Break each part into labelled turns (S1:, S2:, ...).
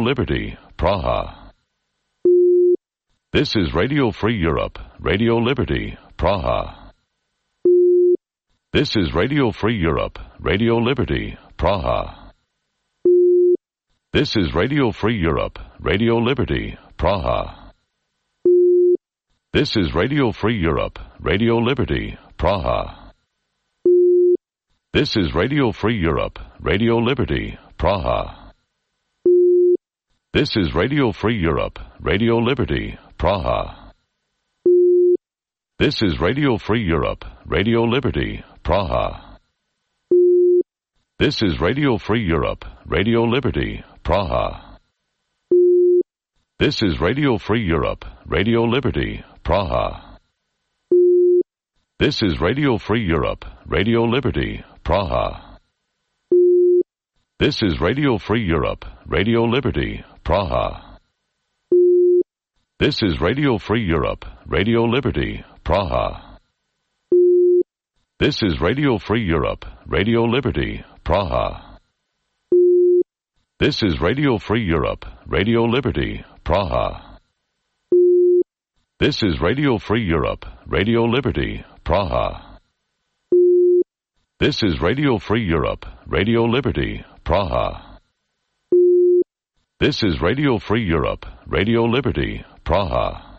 S1: Liberty, Praha. This is Radio Free Europe, Radio Liberty, Praha. This is Radio Free Europe, Radio Liberty, Praha. This is Radio Free Europe, Radio Liberty, Praha. This is Radio Free Europe, Radio Liberty, Praha. This is Radio Free Europe, Radio Liberty, Praha. This is Radio Free Europe, Radio Liberty, Praha. This is Radio Free Europe, Radio Liberty, Praha. This is Radio Free Europe, Radio Liberty, Praha. This is Radio Free Europe, Radio Liberty, Praha. This is Radio Free Europe, Radio Liberty, Praha. This is Radio Free Europe, Radio Liberty, Praha. This is Radio Free Europe, Radio Liberty, Praha. This is Radio Free Europe, Radio Liberty, Praha. This is Radio Free Europe, Radio Liberty, Praha. This is Radio Free Europe, Radio Liberty, Praha. This is Radio Free Europe, Radio Liberty, Praha. This is Radio Free Europe, Radio Liberty, Praha.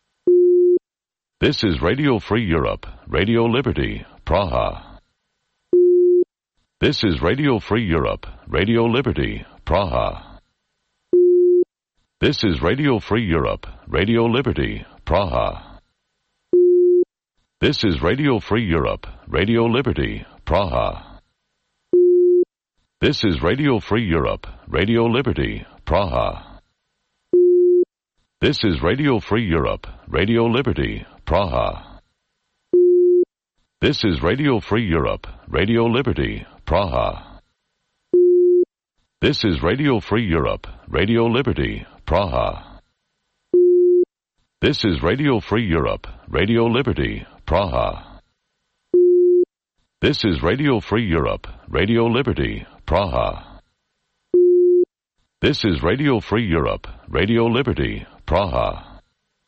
S1: This is Radio Free Europe, Radio Liberty, Praha. This is Radio Free Europe, Radio Liberty, Praha. This is Radio Free Europe, Radio Liberty, Praha. This is Radio Free Europe, Radio Liberty, Praha. This is Radio Free Europe, Radio Liberty, Praha. This is Radio Free Europe, Radio Liberty, Praha. This is Radio Free Europe, Radio Liberty, Praha. This is Radio Free Europe, Radio Liberty, Praha. This is Radio Free Europe, Radio Liberty, Praha. This is Radio Free Europe, Radio Liberty, Praha. This is Radio Free Europe, Radio Liberty, Praha.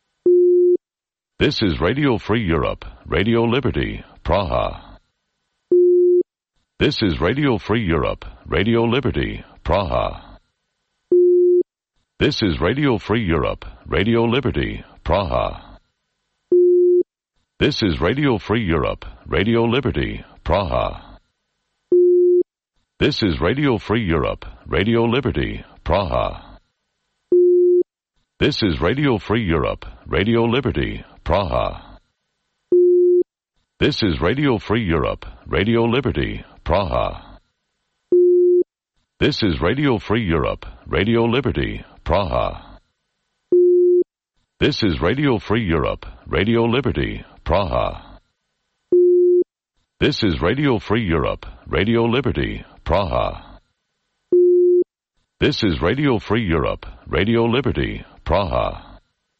S1: This is Radio Free Europe, Radio Liberty, Praha. This is Radio Free Europe, Radio Liberty, Praha. This is Radio Free Europe, Radio Liberty, Praha. This is Radio Free Europe, Radio Liberty, Praha. This is Radio Free Europe, Radio Liberty, Praha. This is Radio Free Europe, Radio Liberty, Praha. This is Radio Free Europe, Radio Liberty, Praha. This is Radio Free Europe, Radio Liberty, Praha. This is Radio Free Europe, Radio Liberty, Praha. This is Radio Free Europe, Radio Liberty, Praha. This is Radio Free Europe, Radio Liberty, Praha.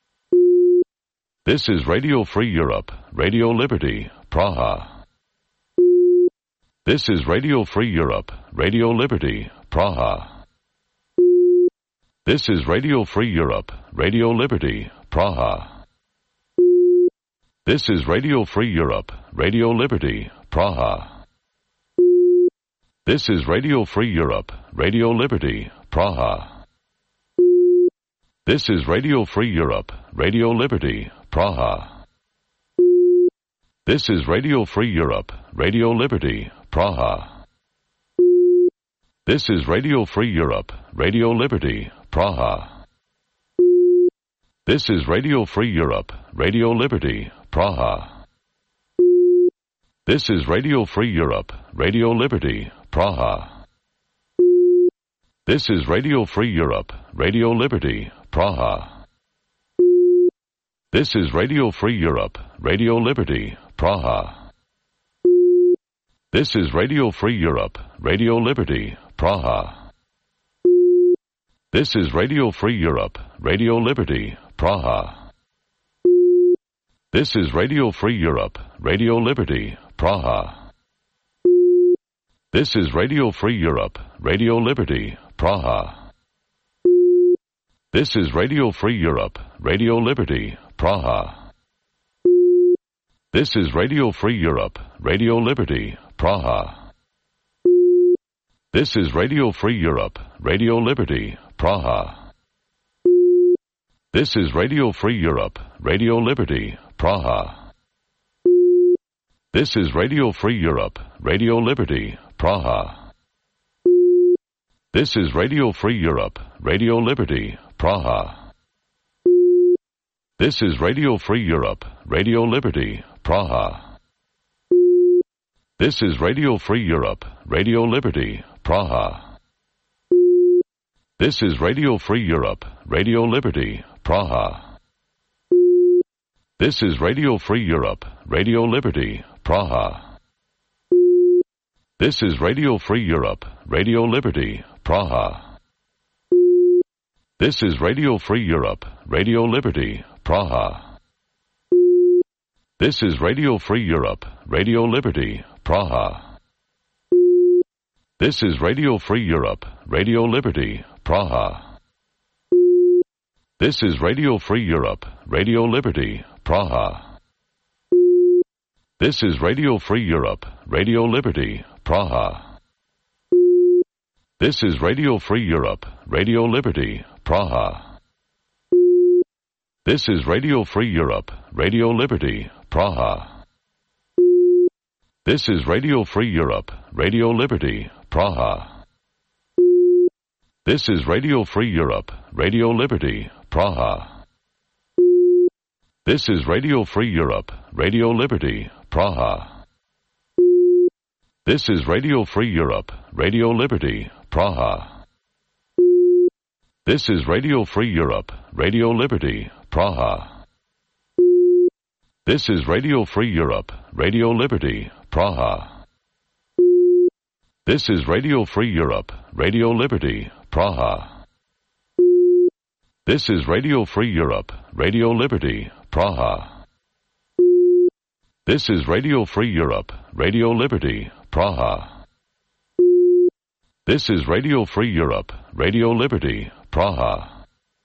S1: This is Radio Free Europe, Radio Liberty, Praha. This is Radio Free Europe, Radio Liberty, Praha. This is Radio Free Europe, Radio Liberty, Praha. This is Radio Free Europe, Radio Liberty, Praha. This is Radio Free Europe, Radio Liberty, Praha. This is Radio Free Europe, Radio Liberty, Praha. This is Radio Free Europe, Radio Liberty, Praha. This is Radio Free Europe, Radio Liberty, Praha. This is Radio Free Europe, Radio Liberty, Praha. This is Radio Free Europe, Radio Liberty, Praha. This is Radio Free Europe, Radio Liberty, Praha. This is Radio Free Europe, Radio Liberty, Praha. This is Radio Free Europe, Radio Liberty, Praha. This is Radio Free Europe, Radio Liberty, Praha. This is Radio Free Europe, Radio Liberty, Praha. This is Radio Free Europe, Radio Liberty, Praha. This is Radio Free Europe, Radio Liberty, Praha. This is Radio Free Europe, Radio Liberty, Praha. This is Radio Free Europe, Radio Liberty, Praha. This is Radio Free Europe, Radio Liberty, Praha. This is Radio Free Europe, Radio Liberty, Praha. This is Radio Free Europe, Radio Liberty, Praha. This is Radio Free Europe, Radio Liberty, Praha. This is Radio Free Europe, Radio Liberty, Praha. This is Radio Free Europe, Radio Liberty, Praha. This is Radio Free Europe, Radio Liberty, Praha. This is Radio Free Europe, Radio Liberty, Praha. This is Radio Free Europe, Radio Liberty, Praha. This is Radio Free Europe, Radio Liberty, Praha. This is Radio Free Europe, Radio Liberty, Praha. This is Radio Free Europe, Radio Liberty, Praha. This is Radio Free Europe, Radio Liberty, Praha. This is Radio Free Europe, Radio Liberty, Praha. This is Radio Free Europe, Radio Liberty, Praha. This is Radio Free Europe, Radio Liberty, Praha. This is Radio Free Europe, Radio Liberty, Praha. This is Radio Free Europe, Radio Liberty, Praha. This is Radio Free Europe, Radio Liberty, Praha. This is Radio Free Europe, Radio Liberty, Praha. This is Radio Free Europe, Radio Liberty, Praha. This is Radio Free Europe, Radio Liberty, Praha. This is Radio Free Europe, Radio Liberty, Praha. This is Radio Free Europe, Radio Liberty, Praha. This is Radio Free Europe, Radio Liberty, Praha.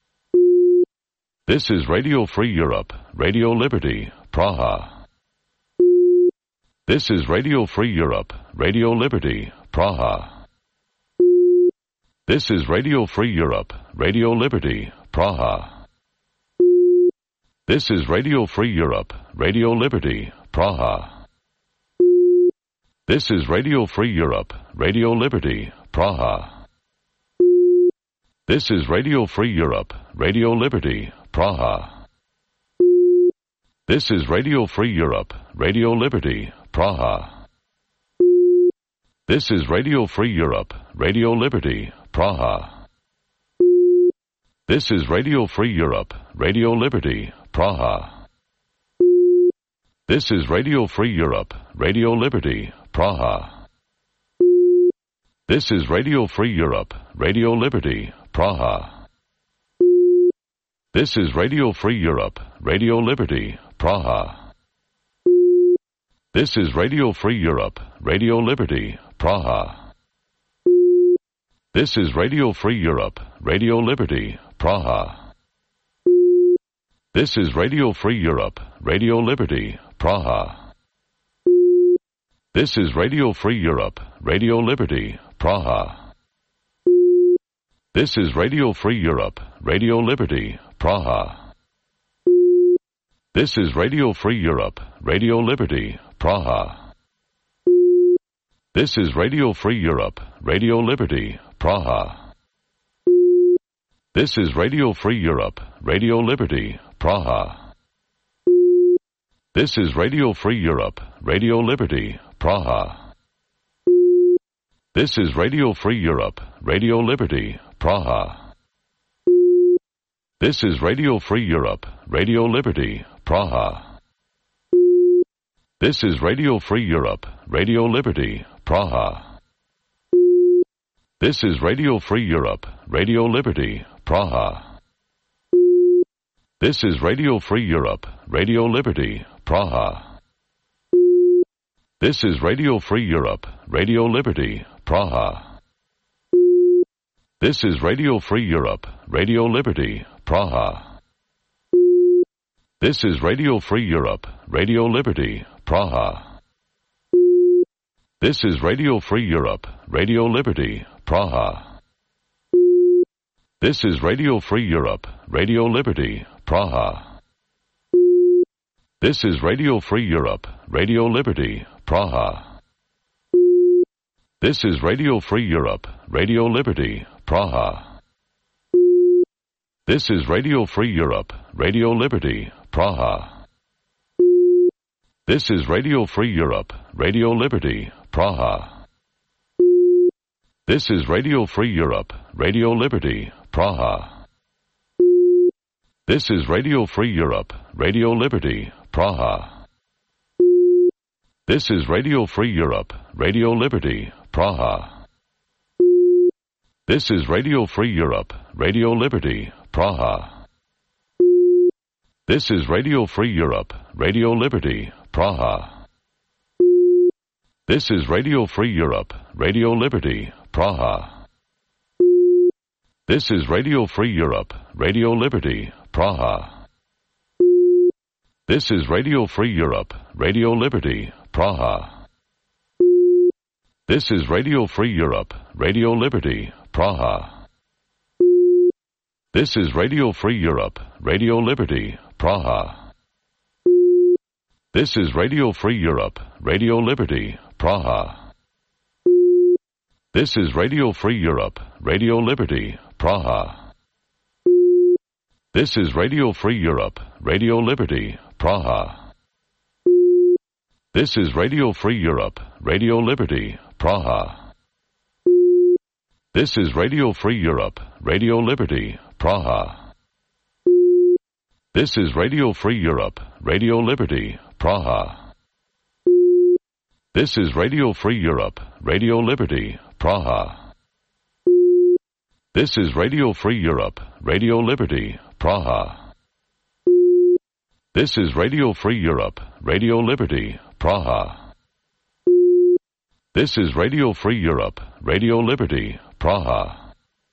S1: This is Radio Free Europe, Radio Liberty, Praha. This is Radio Free Europe, Radio Liberty, Praha. This is Radio Free Europe, Radio Liberty, Praha. This is Radio Free Europe, Radio Liberty, Praha. This is Radio Free Europe, Radio Liberty, Praha. This is Radio Free Europe, Radio Liberty, Praha. This is Radio Free Europe, Radio Liberty, Praha. This is Radio Free Europe, Radio Liberty, Praha. This is Radio Free Europe, Radio Liberty, Praha. This is Radio Free Europe, Radio Liberty, Praha. This is Radio Free Europe, Radio Liberty, Praha. This is Radio Free Europe, Radio Liberty, Praha. This is Radio Free Europe, Radio Liberty, Praha. This is Radio Free Europe, Radio Liberty, Praha. This is Radio Free Europe, Radio Liberty, Praha. This is Radio Free Europe, Radio Liberty, Praha. This is Radio Free Europe, Radio Liberty, Praha. This is Radio Free Europe, Radio Liberty, Praha. This is Radio Free Europe, Radio Liberty, Praha. This is Radio Free Europe, Radio Liberty, Praha. This is Radio Free Europe, Radio Liberty, Praha. This is Radio Free Europe, Radio Liberty, Praha. This is Radio Free Europe, Radio Liberty, Praha. This is Radio Free Europe, Radio Liberty, Praha. This is Radio Free Europe, Radio Liberty, Praha. This is Radio Free Europe, Radio Liberty, Praha. This is Radio Free Europe, Radio Liberty, Praha. This is Radio Free Europe, Radio Liberty, Praha. This is Radio Free Europe, Radio Liberty, Praha. This is Radio Free Europe, Radio Liberty, Praha. This is Radio Free Europe, Radio Liberty, Praha. This is Radio Free Europe, Radio Liberty, Praha. This is Radio Free Europe, Radio Liberty, Praha. This is Radio Free Europe, Radio Liberty, Praha. This is Radio Free Europe, Radio Liberty, Praha. This is Radio Free Europe, Radio Liberty, Praha. This is Radio Free Europe, Radio Liberty, Praha. This is Radio Free Europe, Radio Liberty, Praha. This is Radio Free Europe, Radio Liberty, Praha. This is Radio Free Europe, Radio Liberty, Praha. This is Radio Free Europe, Radio Liberty, Praha. This is Radio Free Europe, Radio Liberty, Praha. This is Radio Free Europe, Radio Liberty, Praha. This is Radio Free Europe, Radio Liberty, Praha. This is Radio Free Europe, Radio Liberty, Praha. This is Radio Free Europe, Radio Liberty, Praha. This is Radio Free Europe, Radio Liberty, Praha. This is Radio Free Europe, Radio Liberty, Praha. This is Radio Free Europe, Radio Liberty, Praha. This is Radio Free Europe, Radio Liberty, Praha. This is Radio Free Europe, Radio Liberty, Praha. This is Radio Free Europe, Radio Liberty, Praha. This is Radio Free Europe, Radio Liberty, Praha. This is Radio Free Europe, Radio Liberty, Praha. This is Radio Free Europe, Radio Liberty, Praha.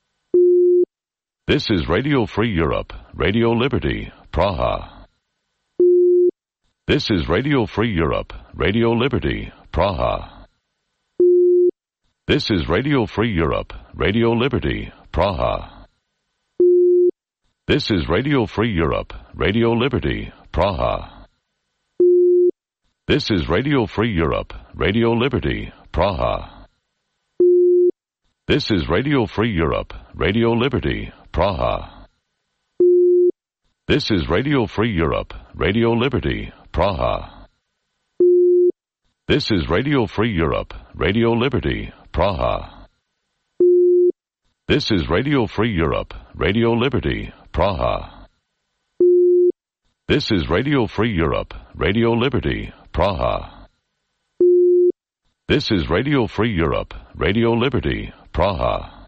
S1: This is Radio Free Europe, Radio Liberty, Praha. This is Radio Free Europe, Radio Liberty, Praha. This is Radio Free Europe, Radio Liberty, Praha. This is Radio Free Europe, Radio Liberty, Praha. This is Radio Free Europe, Radio Liberty, Praha. This is Radio Free Europe, Radio Liberty, Praha. This is Radio Free Europe, Radio Liberty, Praha. This is Radio Free Europe, Radio Liberty, Praha. This is Radio Free Europe, Radio Liberty, Praha. This is Radio Free Europe, Radio Liberty, Praha. This is Radio Free Europe, Radio Liberty, Praha.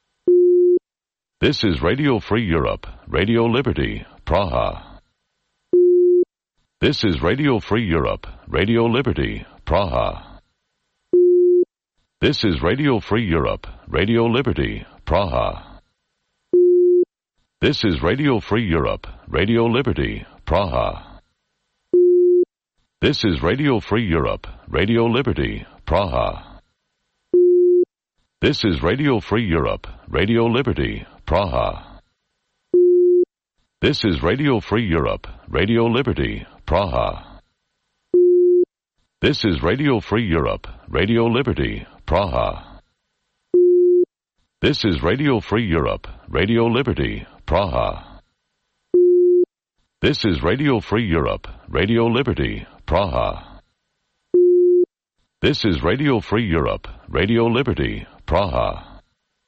S1: This is Radio Free Europe, Radio Liberty, Praha. This is Radio Free Europe, Radio Liberty, Praha. This is Radio Free Europe, Radio Liberty, Praha. This is Radio Free Europe, Radio Liberty, Praha. This is Radio Free Europe, Radio Liberty, Praha. This is Radio Free Europe, Radio Liberty, Praha. This is Radio Free Europe, Radio Liberty, Praha. This is Radio Free Europe, Radio Liberty, Praha. This is Radio Free Europe, Radio Liberty, Praha. This is Radio Free Europe, Radio Liberty, Praha. This is Radio Free Europe, Radio Liberty, Praha.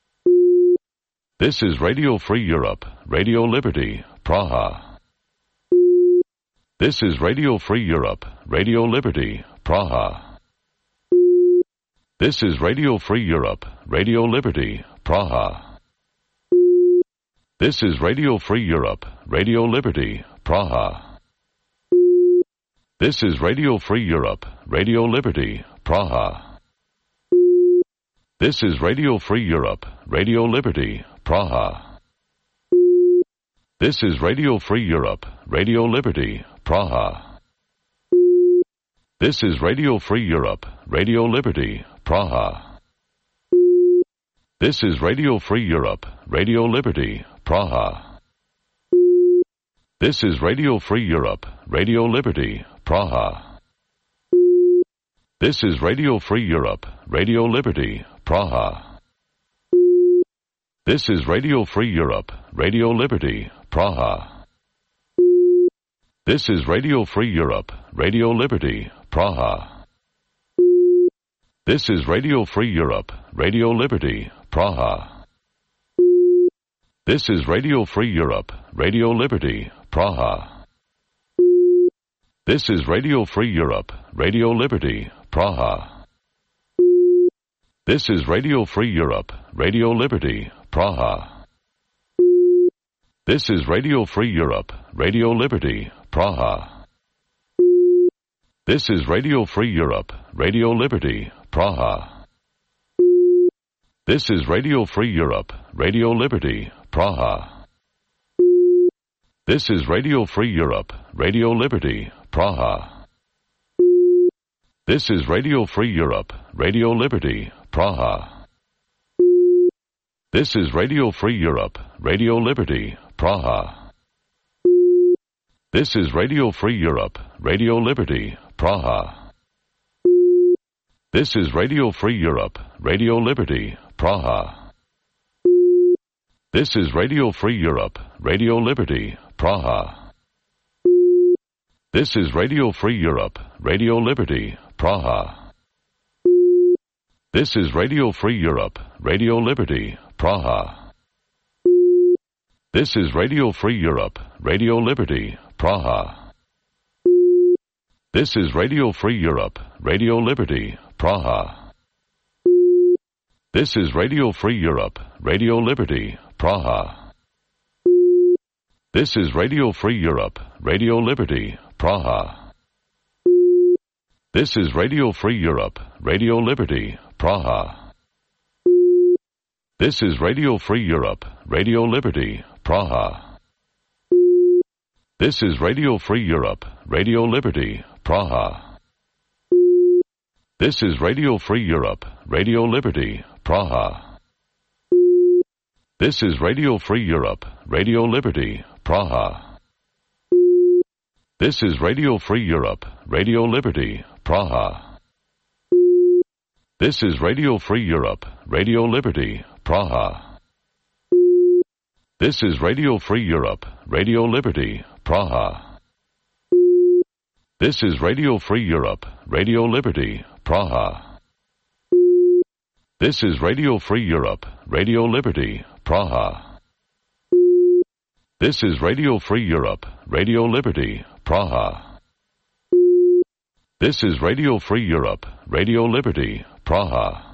S1: This is Radio Free Europe, Radio Liberty, Praha. This is Radio Free Europe, Radio Liberty, Praha. This is Radio Free Europe, Radio Liberty, Praha. This is Radio Free Europe, Radio Liberty, Praha. This is Radio Free Europe, Radio Liberty, Praha. This is Radio Free Europe, Radio Liberty, Praha. This is Radio Free Europe, Radio Liberty, Praha. This is Radio Free Europe, Radio Liberty, Praha. This is Radio Free Europe, Radio Liberty, Praha. This is Radio Free Europe, Radio Liberty, Praha. This is Radio Free Europe, Radio Liberty, Praha. This is Radio Free Europe, Radio Liberty, Praha. This is Radio Free Europe, Radio Liberty, Praha. This is Radio Free Europe, Radio Liberty, Praha. This is Radio Free Europe, Radio Liberty, Praha. This is Radio Free Europe, Radio Liberty, Praha. This is Radio Free Europe, Radio Liberty, Praha. This is Radio Free Europe, Radio Liberty, Praha. This is Radio Free Europe, Radio Liberty, Praha. This is Radio Free Europe, Radio Liberty, Praha. This is Radio Free Europe, Radio Liberty, Praha. This is Radio Free Europe, Radio Liberty, Praha. This is Radio Free Europe, Radio Liberty, Praha. This is Radio Free Europe, Radio Liberty, Praha. This is Radio Free Europe, Radio Liberty, Praha. This is Radio Free Europe, Radio Liberty, Praha. This is Radio Free Europe, Radio Liberty, Praha. This is Radio Free Europe, Radio Liberty, Praha. This is Radio Free Europe, Radio Liberty, Praha. This is Radio Free Europe, Radio Liberty, Praha. This is Radio Free Europe, Radio Liberty, Praha. This is Radio Free Europe, Radio Liberty, Praha. This is Radio Free Europe, Radio Liberty, Praha. This is Radio Free Europe, Radio Liberty, Praha. This is Radio Free Europe, Radio Liberty, Praha. This is Radio Free Europe, Radio Liberty, Praha. This is Radio Free Europe, Radio Liberty, Praha. This is Radio Free Europe, Radio Liberty, Praha. This is Radio Free Europe, Radio Liberty, Praha. This is Radio Free Europe, Radio Liberty, Praha. This is Radio Free Europe, Radio Liberty, Praha. This is Radio Free Europe, Radio Liberty, Praha. This is Radio Free Europe, Radio Liberty, Praha. This is Radio Free Europe, Radio Liberty, Praha.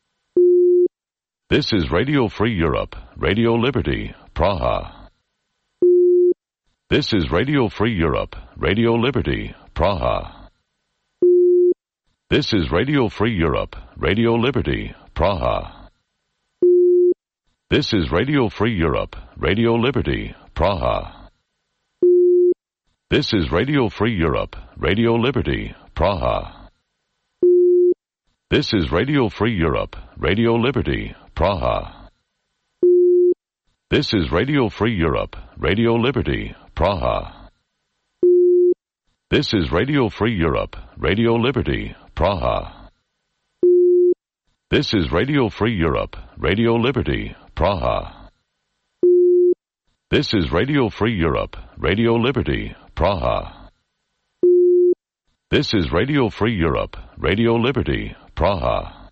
S1: This is Radio Free Europe, Radio Liberty, Praha. This is Radio Free Europe, Radio Liberty, Praha. This is Radio Free Europe, Radio Liberty, Praha. This is Radio Free Europe, Radio Liberty, Praha. This is Radio Free Europe, Radio Liberty, Praha. This is Radio Free Europe, Radio Liberty, Praha. This is Radio Free Europe, Radio Liberty, Praha. This is Radio Free Europe, Radio Liberty, Praha. This is Radio Free Europe, Radio Liberty, Praha. This is Radio Free Europe, Radio Liberty, Praha. This is Radio Free Europe, Radio Liberty, Praha.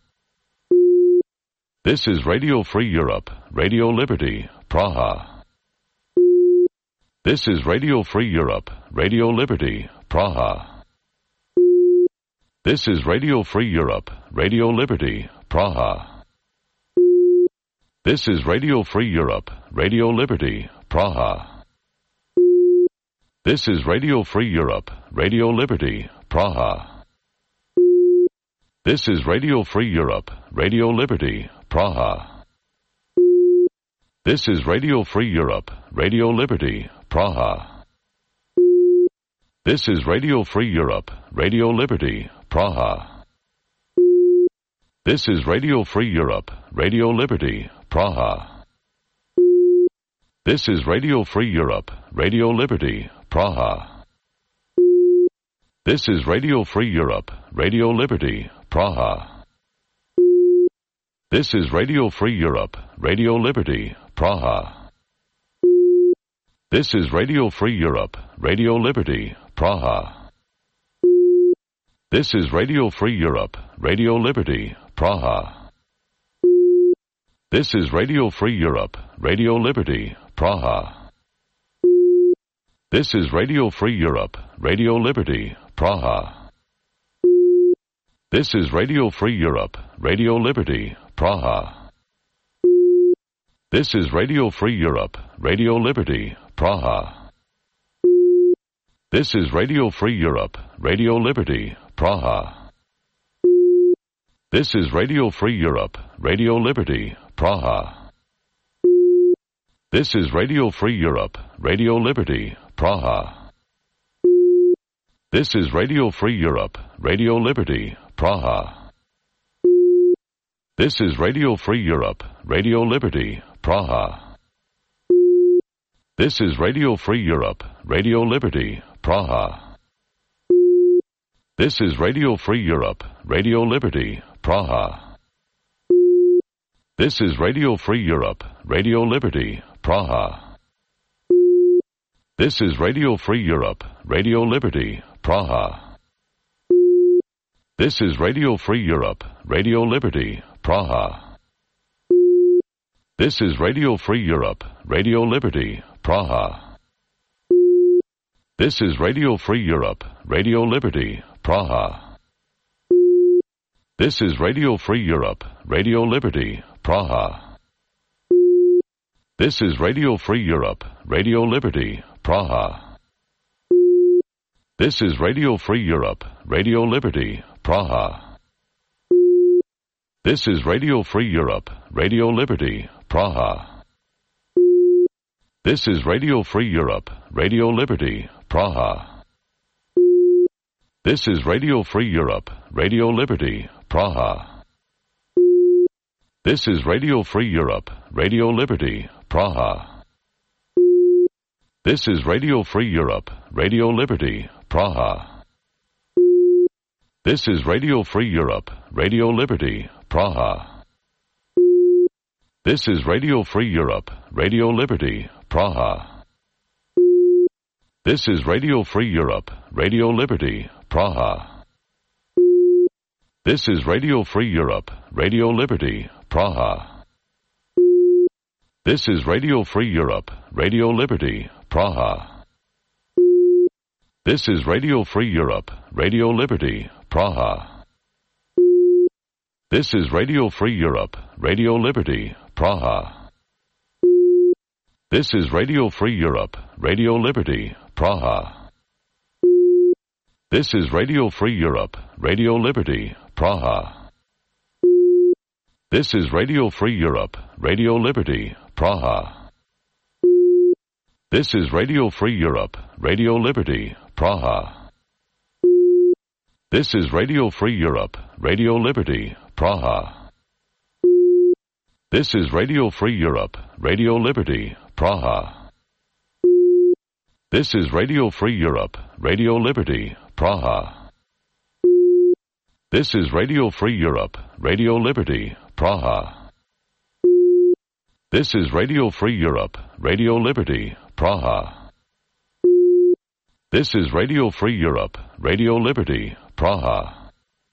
S1: This is Radio Free Europe, Radio Liberty, Praha. This is Radio Free Europe, Radio Liberty, Praha. This is Radio Free Europe, Radio Liberty, Praha. This is Radio Free Europe, Radio Liberty, Praha. This is Radio Free Europe, Radio Liberty, Praha. This is Radio Free Europe, Radio Liberty, Praha. This is Radio Free Europe, Radio Liberty, Praha. This is Radio Free Europe, Radio Liberty, Praha. This is Radio Free Europe, Radio Liberty, Praha. This is Radio Free Europe, Radio Liberty, Praha. This is Radio Free Europe, Radio Liberty, Praha. This is Radio Free Europe, Radio Liberty, Praha. This is Radio Free Europe, Radio Liberty, Praha. This is Radio Free Europe, Radio Liberty, Praha. This is Radio Free Europe, Radio Liberty, Praha. This is Radio Free Europe, Radio Liberty, Praha. This is Radio Free Europe, Radio Liberty, Praha. This is Radio Free Europe, Radio Liberty, Praha. This is Radio Free Europe, Radio Liberty, Praha. This is Radio Free Europe, Radio Liberty, Praha. This is Radio Free Europe, Radio Liberty, Praha. This is Radio Free Europe, Radio Liberty, Praha. This is Radio Free Europe, Radio Liberty, Praha. This is Radio Free Europe, Radio Liberty, Praha. This is Radio Free Europe, Radio Liberty, Praha. This is Radio Free Europe, Radio Liberty, Praha. This is Radio Free Europe, Radio Liberty, Praha. This is Radio Free Europe, Radio Liberty, Praha. This is Radio Free Europe, Radio Liberty, Praha. This is Radio Free Europe, Radio Liberty, Praha. This is Radio Free Europe, Radio Liberty, Praha. This is Radio Free Europe, Radio Liberty, Praha. This is Radio Free Europe, Radio Liberty, Praha. This is Radio Free Europe, Radio Liberty, Praha. This is Radio Free Europe, Radio Liberty, Praha. This is Radio Free Europe, Radio Liberty, Praha. This is Radio Free Europe, Radio Liberty, Praha. This is Radio Free Europe, Radio Liberty, Praha. This is Radio Free Europe, Radio Liberty, Praha. This is Radio Free Europe, Radio Liberty, Praha. This is Radio Free Europe, Radio Liberty, Praha. This is Radio Free Europe, Radio Liberty, Praha. This is Radio Free Europe, Radio Liberty, Praha. This is Radio Free Europe, Radio Liberty, Praha. This is Radio Free Europe, Radio Liberty, Praha. This is Radio Free Europe, Radio Liberty, Praha. This is Radio Free Europe, Radio Liberty, Praha. This is Radio Free Europe, Radio Liberty, Praha. This is Radio Free Europe, Radio Liberty, Praha. This is Radio Free Europe, Radio Liberty, Praha. This is Radio Free Europe, Radio Liberty, Praha. This is Radio Free Europe, Radio Liberty, Praha. This is Radio Free Europe, Radio Liberty, Praha. This is Radio Free Europe, Radio Liberty, Praha. This is Radio Free Europe, Radio Liberty, Praha.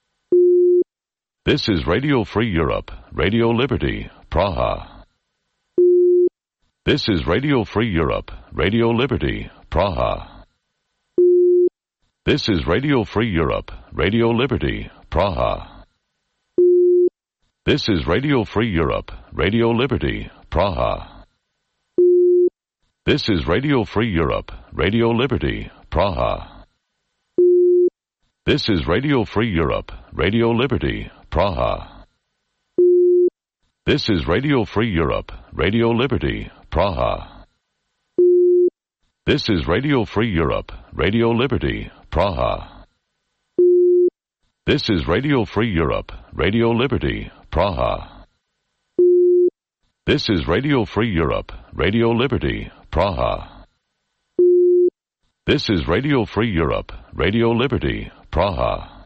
S1: This is Radio Free Europe, Radio Liberty, Praha. This is Radio Free Europe, Radio Liberty, Praha. This is Radio Free Europe, Radio Liberty, Praha. This is Radio Free Europe, Radio Liberty, Praha. This is Radio Free Europe, Radio Liberty, Praha. This is Radio Free Europe, Radio Liberty, Praha. This is Radio Free Europe, Radio Liberty, Praha. This is Radio Free Europe, Radio Liberty, Praha. This is Radio Free Europe, Radio Liberty, Praha. This is Radio Free Europe, Radio Liberty, Praha. This is Radio Free Europe, Radio Liberty, Praha.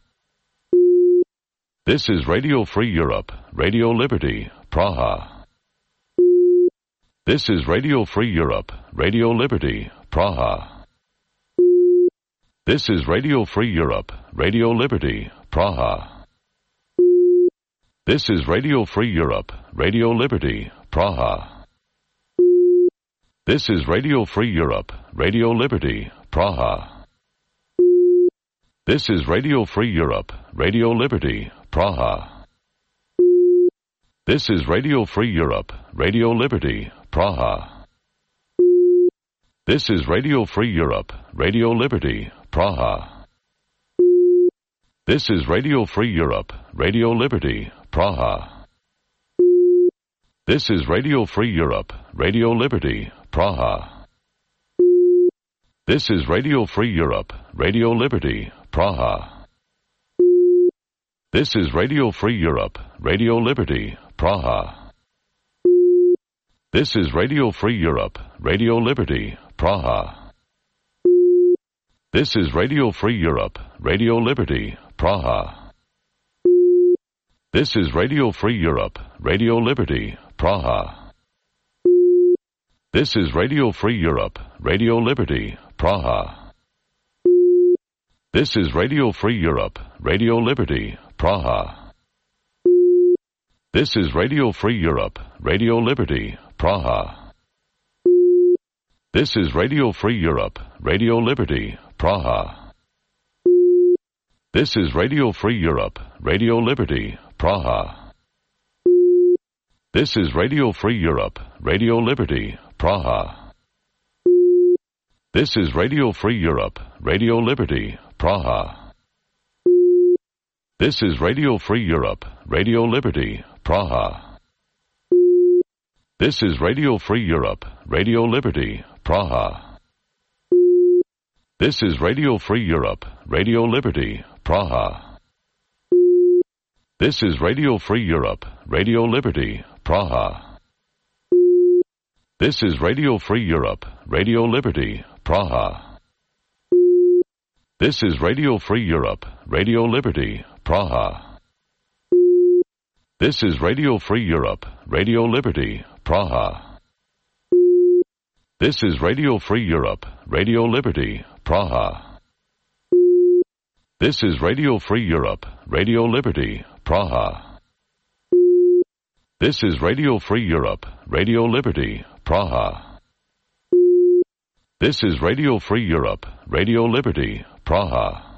S1: This is Radio Free Europe, Radio Liberty, Praha. This is Radio Free Europe, Radio Liberty, Praha. This is Radio Free Europe, Radio Liberty, Praha. This is Radio Free Europe, Radio Liberty, Praha. This is Radio Free Europe, Radio Liberty, Praha. This is Radio Free Europe, Radio Liberty, Praha. This is Radio Free Europe, Radio Liberty, Praha. This is Radio Free Europe, Radio Liberty, Praha. This is Radio Free Europe, Radio Liberty, Praha. This is Radio Free Europe, Radio Liberty, Praha. This is Radio Free Europe, Radio Liberty, Praha. This is Radio Free Europe, Radio Liberty, Praha. This is Radio Free Europe, Radio Liberty, Praha. This is Radio Free Europe, Radio Liberty, Praha. This is Radio Free Europe, Radio Liberty, Praha. This is Radio Free Europe, Radio Liberty, Praha. This is Radio Free Europe, Radio Liberty, Praha. This is Radio Free Europe, Radio Liberty, Praha. This is Radio Free Europe, Radio Liberty, Praha. This is Radio Free Europe, Radio Liberty, Praha. This is Radio Free Europe, Radio Liberty, Praha. This is Radio Free Europe, Radio Liberty, Praha. This is Radio Free Europe, Radio Liberty, Praha. This is Radio Free Europe, Radio Liberty, Praha. This is Radio Free Europe, Radio Liberty, Praha. This is Radio Free Europe, Radio Liberty, Praha. This is Radio Free Europe, Radio Liberty, Praha. This is Radio Free Europe, Radio Liberty, Praha. This is Radio Free Europe, Radio Liberty, Praha. This is Radio Free Europe, Radio Liberty, Praha. This is Radio Free Europe, Radio Liberty, Praha. This is Radio Free Europe, Radio Liberty, Praha. This is Radio Free Europe, Radio Liberty, Praha.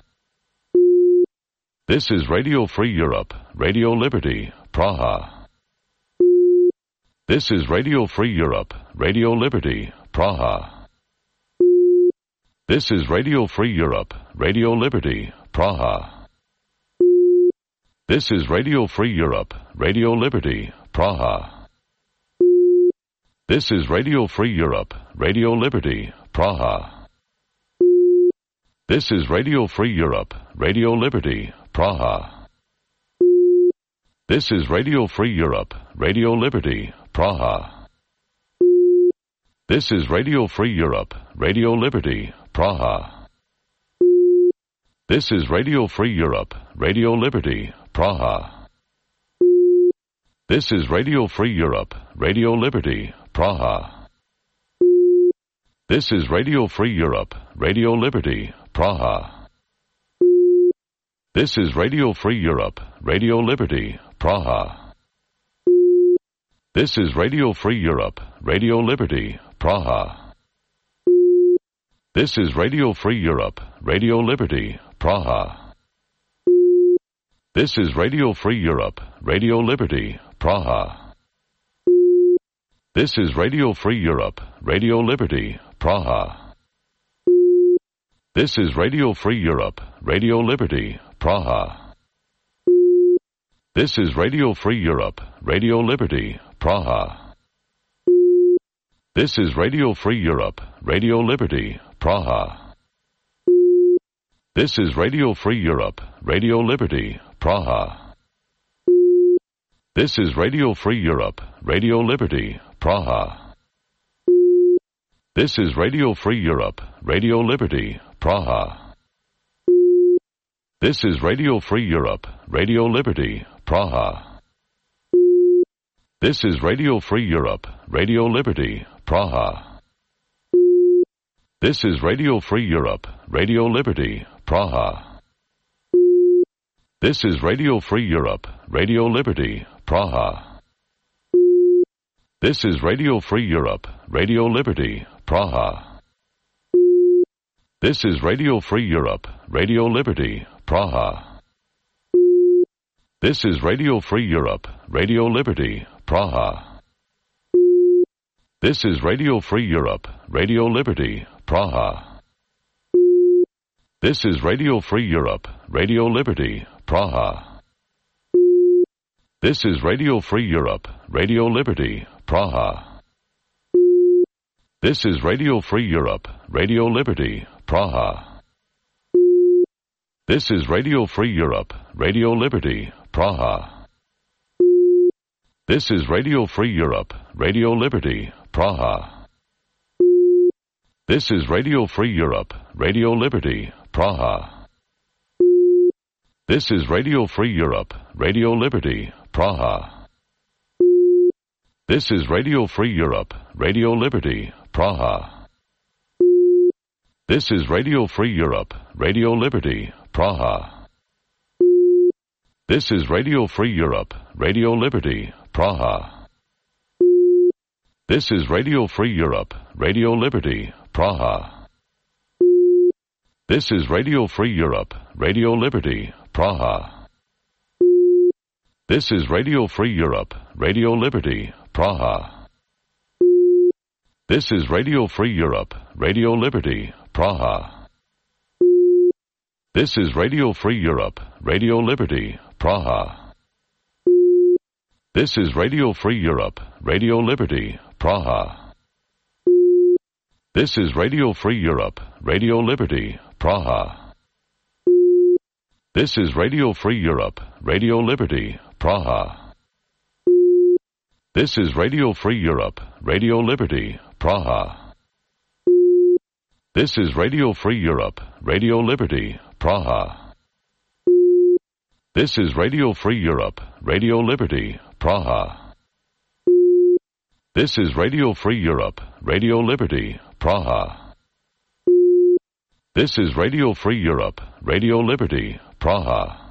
S1: This is Radio Free Europe, Radio Liberty, Praha. This is Radio Free Europe, Radio Liberty, Praha. This is Radio Free Europe, Radio Liberty, Praha. This is Radio Free Europe, Radio Liberty, Praha. This is Radio Free Europe, Radio Liberty, Praha. This is Radio Free Europe, Radio Liberty, Praha. This is Radio Free Europe, Radio Liberty, Praha. This is Radio Free Europe, Radio Liberty, Praha. This is Radio Free Europe, Radio Liberty, Praha. This is Radio Free Europe, Radio Liberty, Praha. This is Radio Free Europe, Radio Liberty, Praha. This is Radio Free Europe, Radio Liberty, Praha. This is Radio Free Europe, Radio Liberty, Praha. This is Radio Free Europe, Radio Liberty, Praha. This is Radio Free Europe, Radio Liberty, Praha. This is Radio Free Europe, Radio Liberty, Praha. This is Radio Free Europe, Radio Liberty, Praha. This is Radio Free Europe, Radio Liberty, Praha. This is Radio Free Europe, Radio Liberty, Praha. This is Radio Free Europe, Radio Liberty, Praha. This is Radio Free Europe, Radio Liberty, Praha. This is Radio Free Europe, Radio Liberty, Praha. This is Radio Free Europe, Radio Liberty, Praha. This is Radio Free Europe, Radio Liberty, Praha. This is Radio Free Europe, Radio Liberty, Praha. This is Radio Free Europe, Radio Liberty, Praha. This is Radio Free Europe, Radio Liberty, Praha. This is Radio Free Europe, Radio Liberty, Praha. This is Radio Free Europe, Radio Liberty, Praha. This is Radio Free Europe, Radio Liberty, Praha. This is Radio Free Europe, Radio Liberty, Praha. This is Radio Free Europe, Radio Liberty, Praha. This is Radio Free Europe, Radio Liberty, Praha. This is Radio Free Europe, Radio Liberty, Praha. This is Radio Free Europe, Radio Liberty, Praha. This is Radio Free Europe, Radio Liberty, Praha. This is Radio Free Europe, Radio Liberty, Praha. This is Radio Free Europe, Radio Liberty, Praha. This is Radio Free Europe, Radio Liberty, Praha. This is Radio Free Europe, Radio Liberty, Praha. This is Radio Free Europe, Radio Liberty, Praha. This is Radio Free Europe, Radio Liberty, Praha. This is Radio Free Europe, Radio Liberty, Praha. This is Radio Free Europe, Radio Liberty, Praha. This is Radio Free Europe, Radio Liberty, Praha. This is Radio Free Europe, Radio Liberty, Praha. This is Radio Free Europe, Radio Liberty, Praha. This is Radio Free Europe, Radio Liberty, Praha. This is Radio Free Europe, Radio Liberty, Praha. This is Radio Free Europe, Radio Liberty, Praha. This is Radio Free Europe, Radio Liberty, Praha. This is Radio Free Europe, Radio Liberty, Praha. This is Radio Free Europe, Radio Liberty, Praha.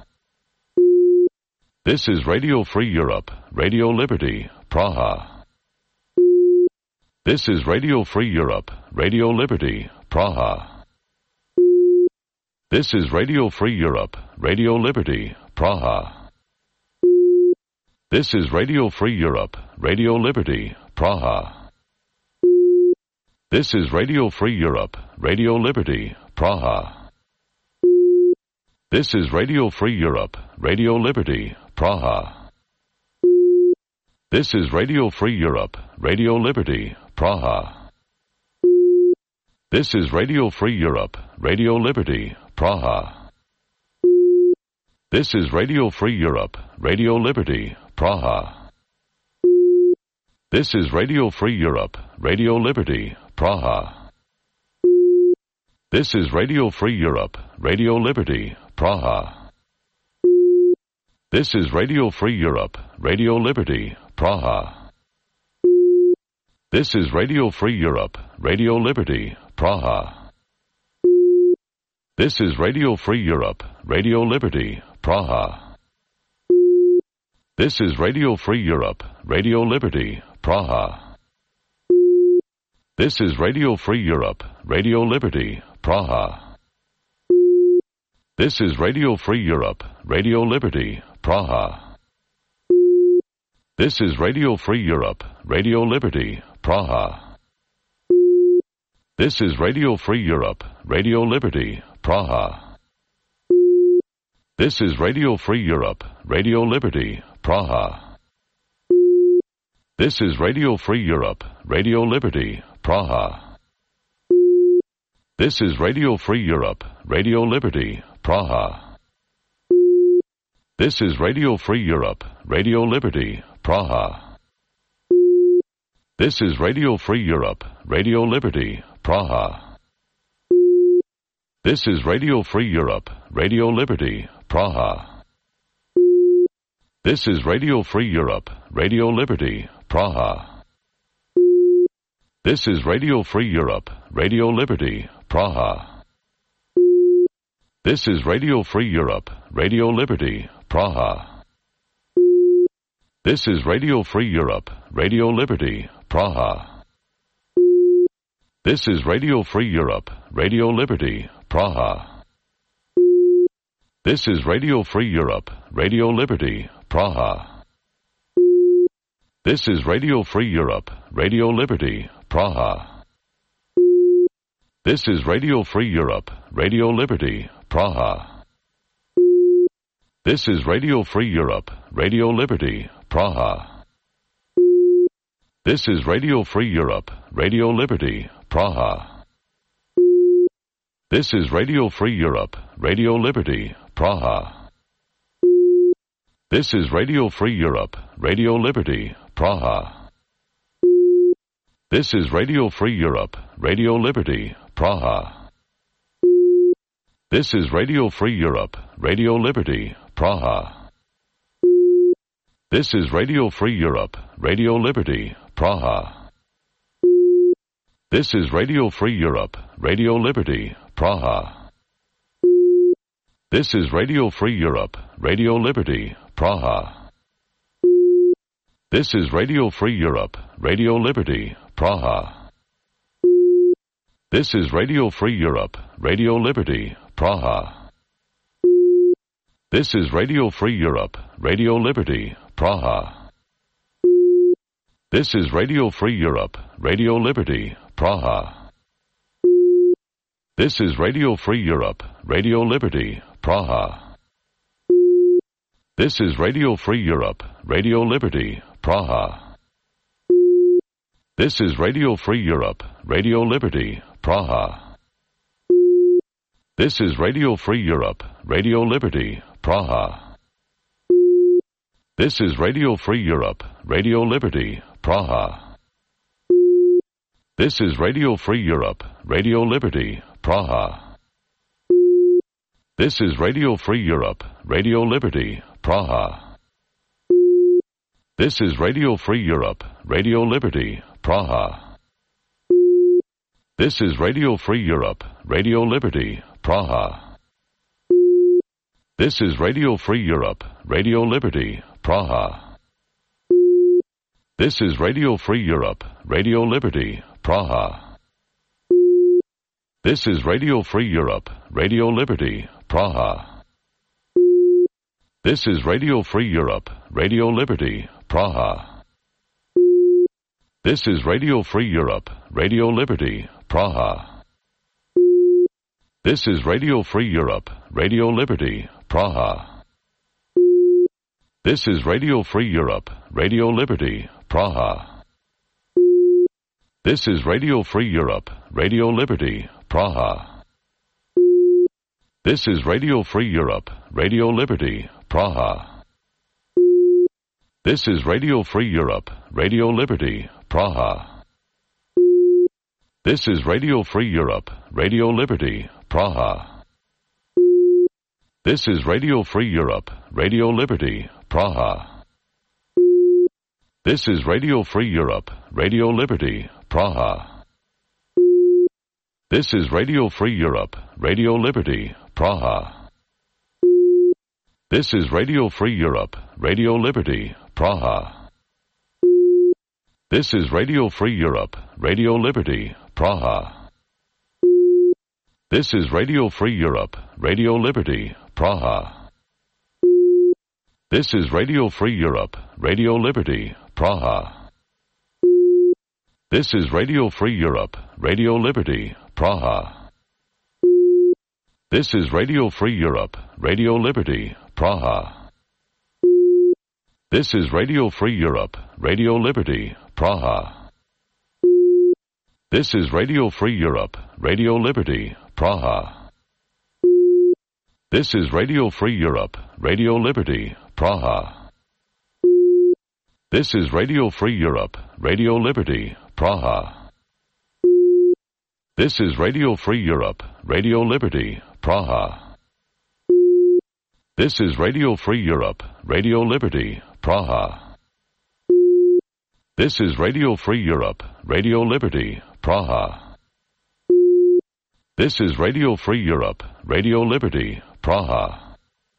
S1: This is Radio Free Europe, Radio Liberty, Praha. This is Radio Free Europe, Radio Liberty, Praha. This is Radio Free Europe, Radio Liberty, Praha. This is Radio Free Europe, Radio Liberty, Praha. This is Radio Free Europe, Radio Liberty, Praha. This is Radio Free Europe, Radio Liberty, Praha. This is Radio Free Europe, Radio Liberty, Praha. This is Radio Free Europe, Radio Liberty, Praha. This is Radio Free Europe, Radio Liberty, Praha. This is Radio Free Europe, Radio Liberty, Praha. This is Radio Free Europe, Radio Liberty, Praha. This is Radio Free Europe, Radio Liberty, Praha. This is Radio Free Europe, Radio Liberty, Praha. This is Radio Free Europe, Radio Liberty, Praha. This is Radio Free Europe, Radio Liberty, Praha. This is Radio Free Europe, Radio Liberty, Praha. This is Radio Free Europe, Radio Liberty, Praha. This is Radio Free Europe, Radio Liberty, Praha. This is Radio Free Europe, Radio Liberty, Praha. This is Radio Free Europe, Radio Liberty, Praha. This is Radio Free Europe, Radio Liberty, Praha. This is Radio Free Europe, Radio Liberty, Praha. This is Radio Free Europe, Radio Liberty, Praha. This is Radio Free Europe, Radio Liberty, Praha. This is Radio Free Europe, Radio Liberty, Praha. This is Radio Free Europe, Radio Liberty, Praha. This is Radio Free Europe, Radio Liberty, Praha. This is Radio Free Europe, Radio Liberty, Praha. This is Radio Free Europe, Radio Liberty, Praha. This is Radio Free Europe, Radio Liberty, Praha. This is Radio Free Europe, Radio Liberty, Praha. This is Radio Free Europe, Radio Liberty, Praha. This is Radio Free Europe, Radio Liberty, Praha. This is Radio Free Europe, Radio Liberty, Praha. This is Radio Free Europe, Radio Liberty, Praha. This is Radio Free Europe, Radio Liberty, Praha. This is Radio Free Europe, Radio Liberty, Praha. This is Radio Free Europe, Radio Liberty, Praha. This is Radio Free Europe, Radio Liberty, Praha. This is Radio Free Europe, Radio Liberty, Praha. This is Radio Free Europe, Radio Liberty, Praha. This is Radio Free Europe, Radio Liberty, Praha. This is Radio Free Europe, Radio Liberty, Praha. This is Radio Free Europe, Radio Liberty, Praha. This is Radio Free Europe, Radio Liberty, Praha. This is Radio Free Europe, Radio Liberty, Praha. This is Radio Free Europe, Radio Liberty, Praha. This is Radio Free Europe, Radio Liberty, Praha. This is Radio Free Europe, Radio Liberty, Praha. This is Radio Free Europe, Radio Liberty, Praha. This is Radio Free Europe, Radio Liberty, Praha. This is Radio Free Europe, Radio Liberty, Praha. This is Radio Free Europe, Radio Liberty, Praha. This is Radio Free Europe, Radio Liberty, Praha. This is Radio Free Europe, Radio Liberty, Praha. This is Radio Free Europe, Radio Liberty, Praha. This is Radio Free Europe, Radio Liberty, Praha. This is Radio Free Europe, Radio Liberty, Praha. This is Radio Free Europe, Radio Liberty, Praha. This is Radio Free Europe, Radio Liberty, Praha. This is Radio Free Europe, Radio Liberty, Praha. This is Radio Free Europe, Radio Liberty, Praha. This is Radio Free Europe, Radio Liberty, Praha. This is Radio Free Europe, Radio Liberty, Praha. This is Radio Free Europe, Radio Liberty, Praha. This is Radio Free Europe, Radio Liberty, Praha. This is Radio Free Europe, Radio Liberty, Praha. This is Radio Free Europe, Radio Liberty, Praha. This is Radio Free Europe, Radio Liberty, Praha. This is Radio Free Europe, Radio Liberty, Praha. This is Radio Free Europe, Radio Liberty, Praha. This is Radio Free Europe, Radio Liberty, Praha. This is Radio Free Europe, Radio Liberty, Praha. This is Radio Free Europe, Radio Liberty, Praha. This is Radio Free Europe, Radio Liberty, Praha. This is Radio Free Europe, Radio Liberty, Praha. This is Radio Free Europe, Radio Liberty, Praha. This is Radio Free Europe, Radio Liberty, Praha. This is Radio Free Europe, Radio Liberty, Praha. This is Radio Free Europe, Radio Liberty, Praha. This is Radio Free Europe, Radio Liberty, Praha. This is Radio Free Europe, Radio Liberty, Praha. This is Radio Free Europe, Radio Liberty, Praha.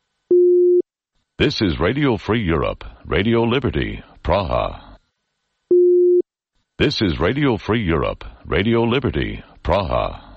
S1: This is Radio Free Europe, Radio Liberty, Praha. This is Radio Free Europe, Radio Liberty, Praha.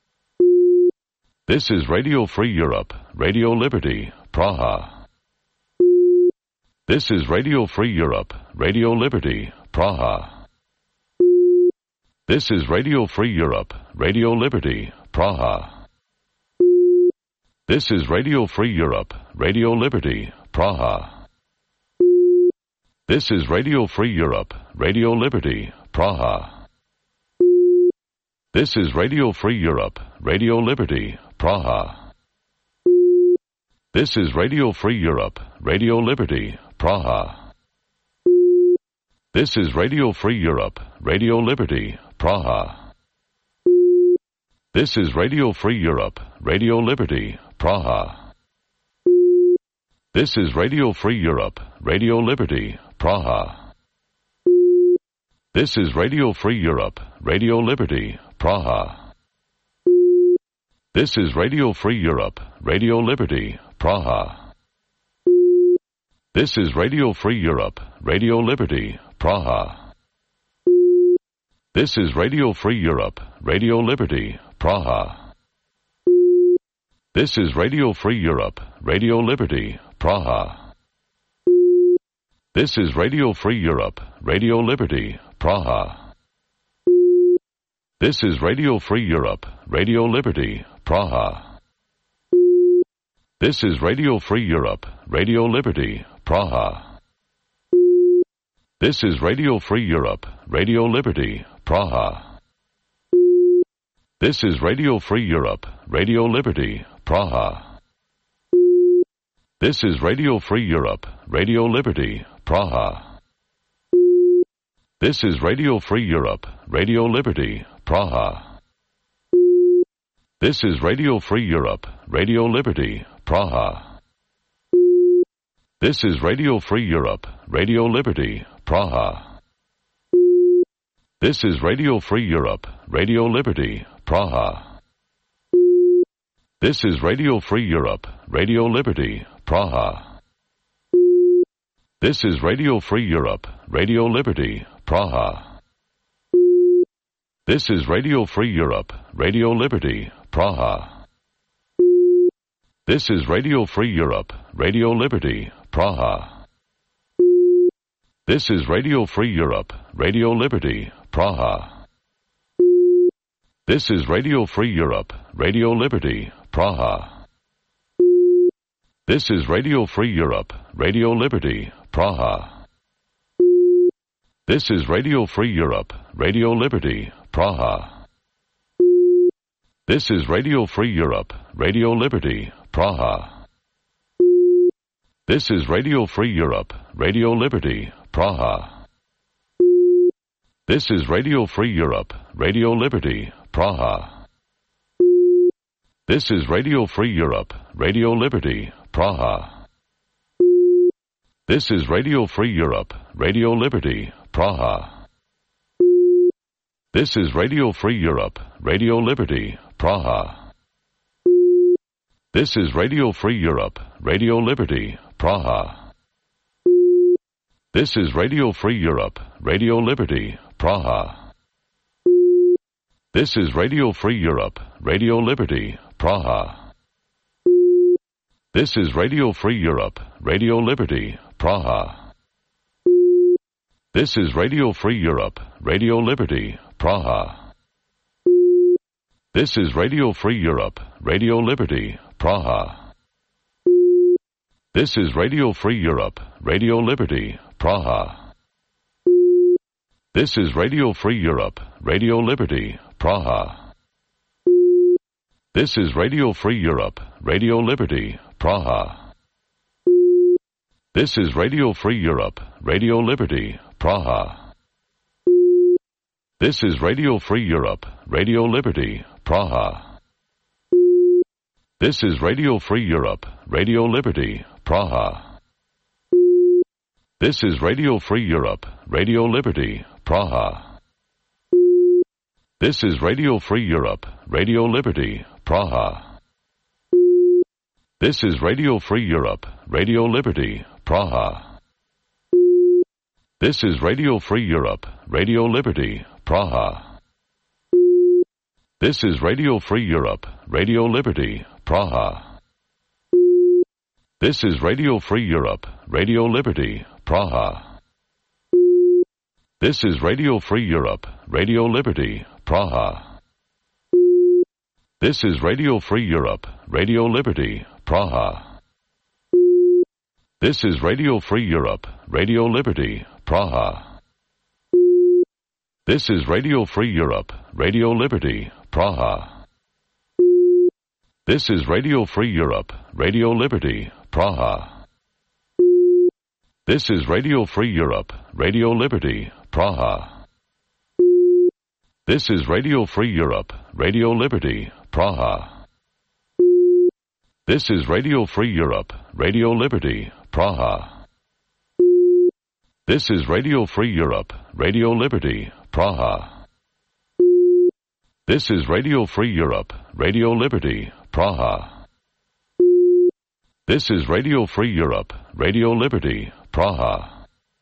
S1: This is Radio Free Europe, Radio Liberty, Praha. This is Radio Free Europe, Radio Liberty, Praha. This is Radio Free Europe, Radio Liberty, Praha. This is Radio Free Europe, Radio Liberty, Praha. This is Radio Free Europe, Radio Liberty, Praha. This is Radio Free Europe, Radio Liberty, Praha. This is Radio Free Europe, Radio Liberty, Praha. This is Radio Free Europe, Radio Liberty, Praha. This is Radio Free Europe, Radio Liberty, Praha. This is Radio Free Europe, Radio Liberty, Praha. This is Radio Free Europe, Radio Liberty, Praha. This is Radio Free Europe, Radio Liberty, Praha. This is Radio Free Europe, Radio Liberty, Praha. This is Radio Free Europe, Radio Liberty, Praha. This is Radio Free Europe, Radio Liberty, Praha. This is Radio Free Europe, Radio Liberty, Praha. This is Radio Free Europe, Radio Liberty, Praha. This is Radio Free Europe, Radio Liberty, Praha. This is Radio Free Europe, Radio Liberty, Praha. This is Radio Free Europe, Radio Liberty, Praha. This is Radio Free Europe, Radio Liberty, Praha. This is Radio Free Europe, Radio Liberty, Praha. This is Radio Free Europe, Radio Liberty, Praha. This is Radio Free Europe, Radio Liberty, Praha. This is Radio Free Europe, Radio Liberty, Praha. This is Radio Free Europe, Radio Liberty, Praha. This is Radio Free Europe, Radio Liberty, Praha. This is Radio Free Europe, Radio Liberty, Praha. This is Radio Free Europe, Radio Liberty, Praha. This is Radio Free Europe, Radio Liberty, Praha. This is Radio Free Europe, Radio Liberty, Praha. This is Radio Free Europe, Radio Liberty, Praha. This is Radio Free Europe, Radio Liberty, Praha. This is Radio Free Europe, Radio Liberty, Praha. This is Radio Free Europe, Radio Liberty, Praha. This is Radio Free Europe, Radio Liberty, Praha. This is Radio Free Europe, Radio Liberty, Praha. This is Radio Free Europe, Radio Liberty, Praha. This is Radio Free Europe, Radio Liberty, Praha. This is Radio Free Europe, Radio Liberty, Praha. This is Radio Free Europe, Radio Liberty, Praha. This is Radio Free Europe, Radio Liberty, Praha. This is Radio Free Europe, Radio Liberty, Praha. This is Radio Free Europe, Radio Liberty, Praha. This is Radio Free Europe, Radio Liberty, Praha. This is Radio Free Europe, Radio Liberty, Praha. This is Radio Free Europe, Radio Liberty, Praha. This is Radio Free Europe, Radio Liberty, Praha. This is Radio Free Europe, Radio Liberty, Praha. This is Radio Free Europe, Radio Liberty, Praha. This is Radio Free Europe, Radio Liberty, Praha. This is Radio Free Europe, Radio Liberty, Praha. This is Radio Free Europe, Radio Liberty, Praha. This is Radio Free Europe, Radio Liberty, Praha. This is Radio Free Europe, Radio Liberty, Praha. This is Radio Free Europe, Radio Liberty, Praha. This is Radio Free Europe, Radio Liberty, Praha. This is Radio Free Europe, Radio Liberty, Praha. This is Radio Free Europe, Radio Liberty, Praha. This is Radio Free Europe, Radio Liberty, Praha. This is Radio Free Europe, Radio Liberty, Praha. This is Radio Free Europe, Radio Liberty, Praha. This is Radio Free Europe, Radio Liberty, Praha. This is Radio Free Europe, Radio Liberty, Praha. This is Radio Free Europe, Radio Liberty, Praha. This is Radio Free Europe, Radio Liberty, Praha. This is Radio Free Europe, Radio Liberty, Praha. This is Radio Free Europe, Radio Liberty, Praha.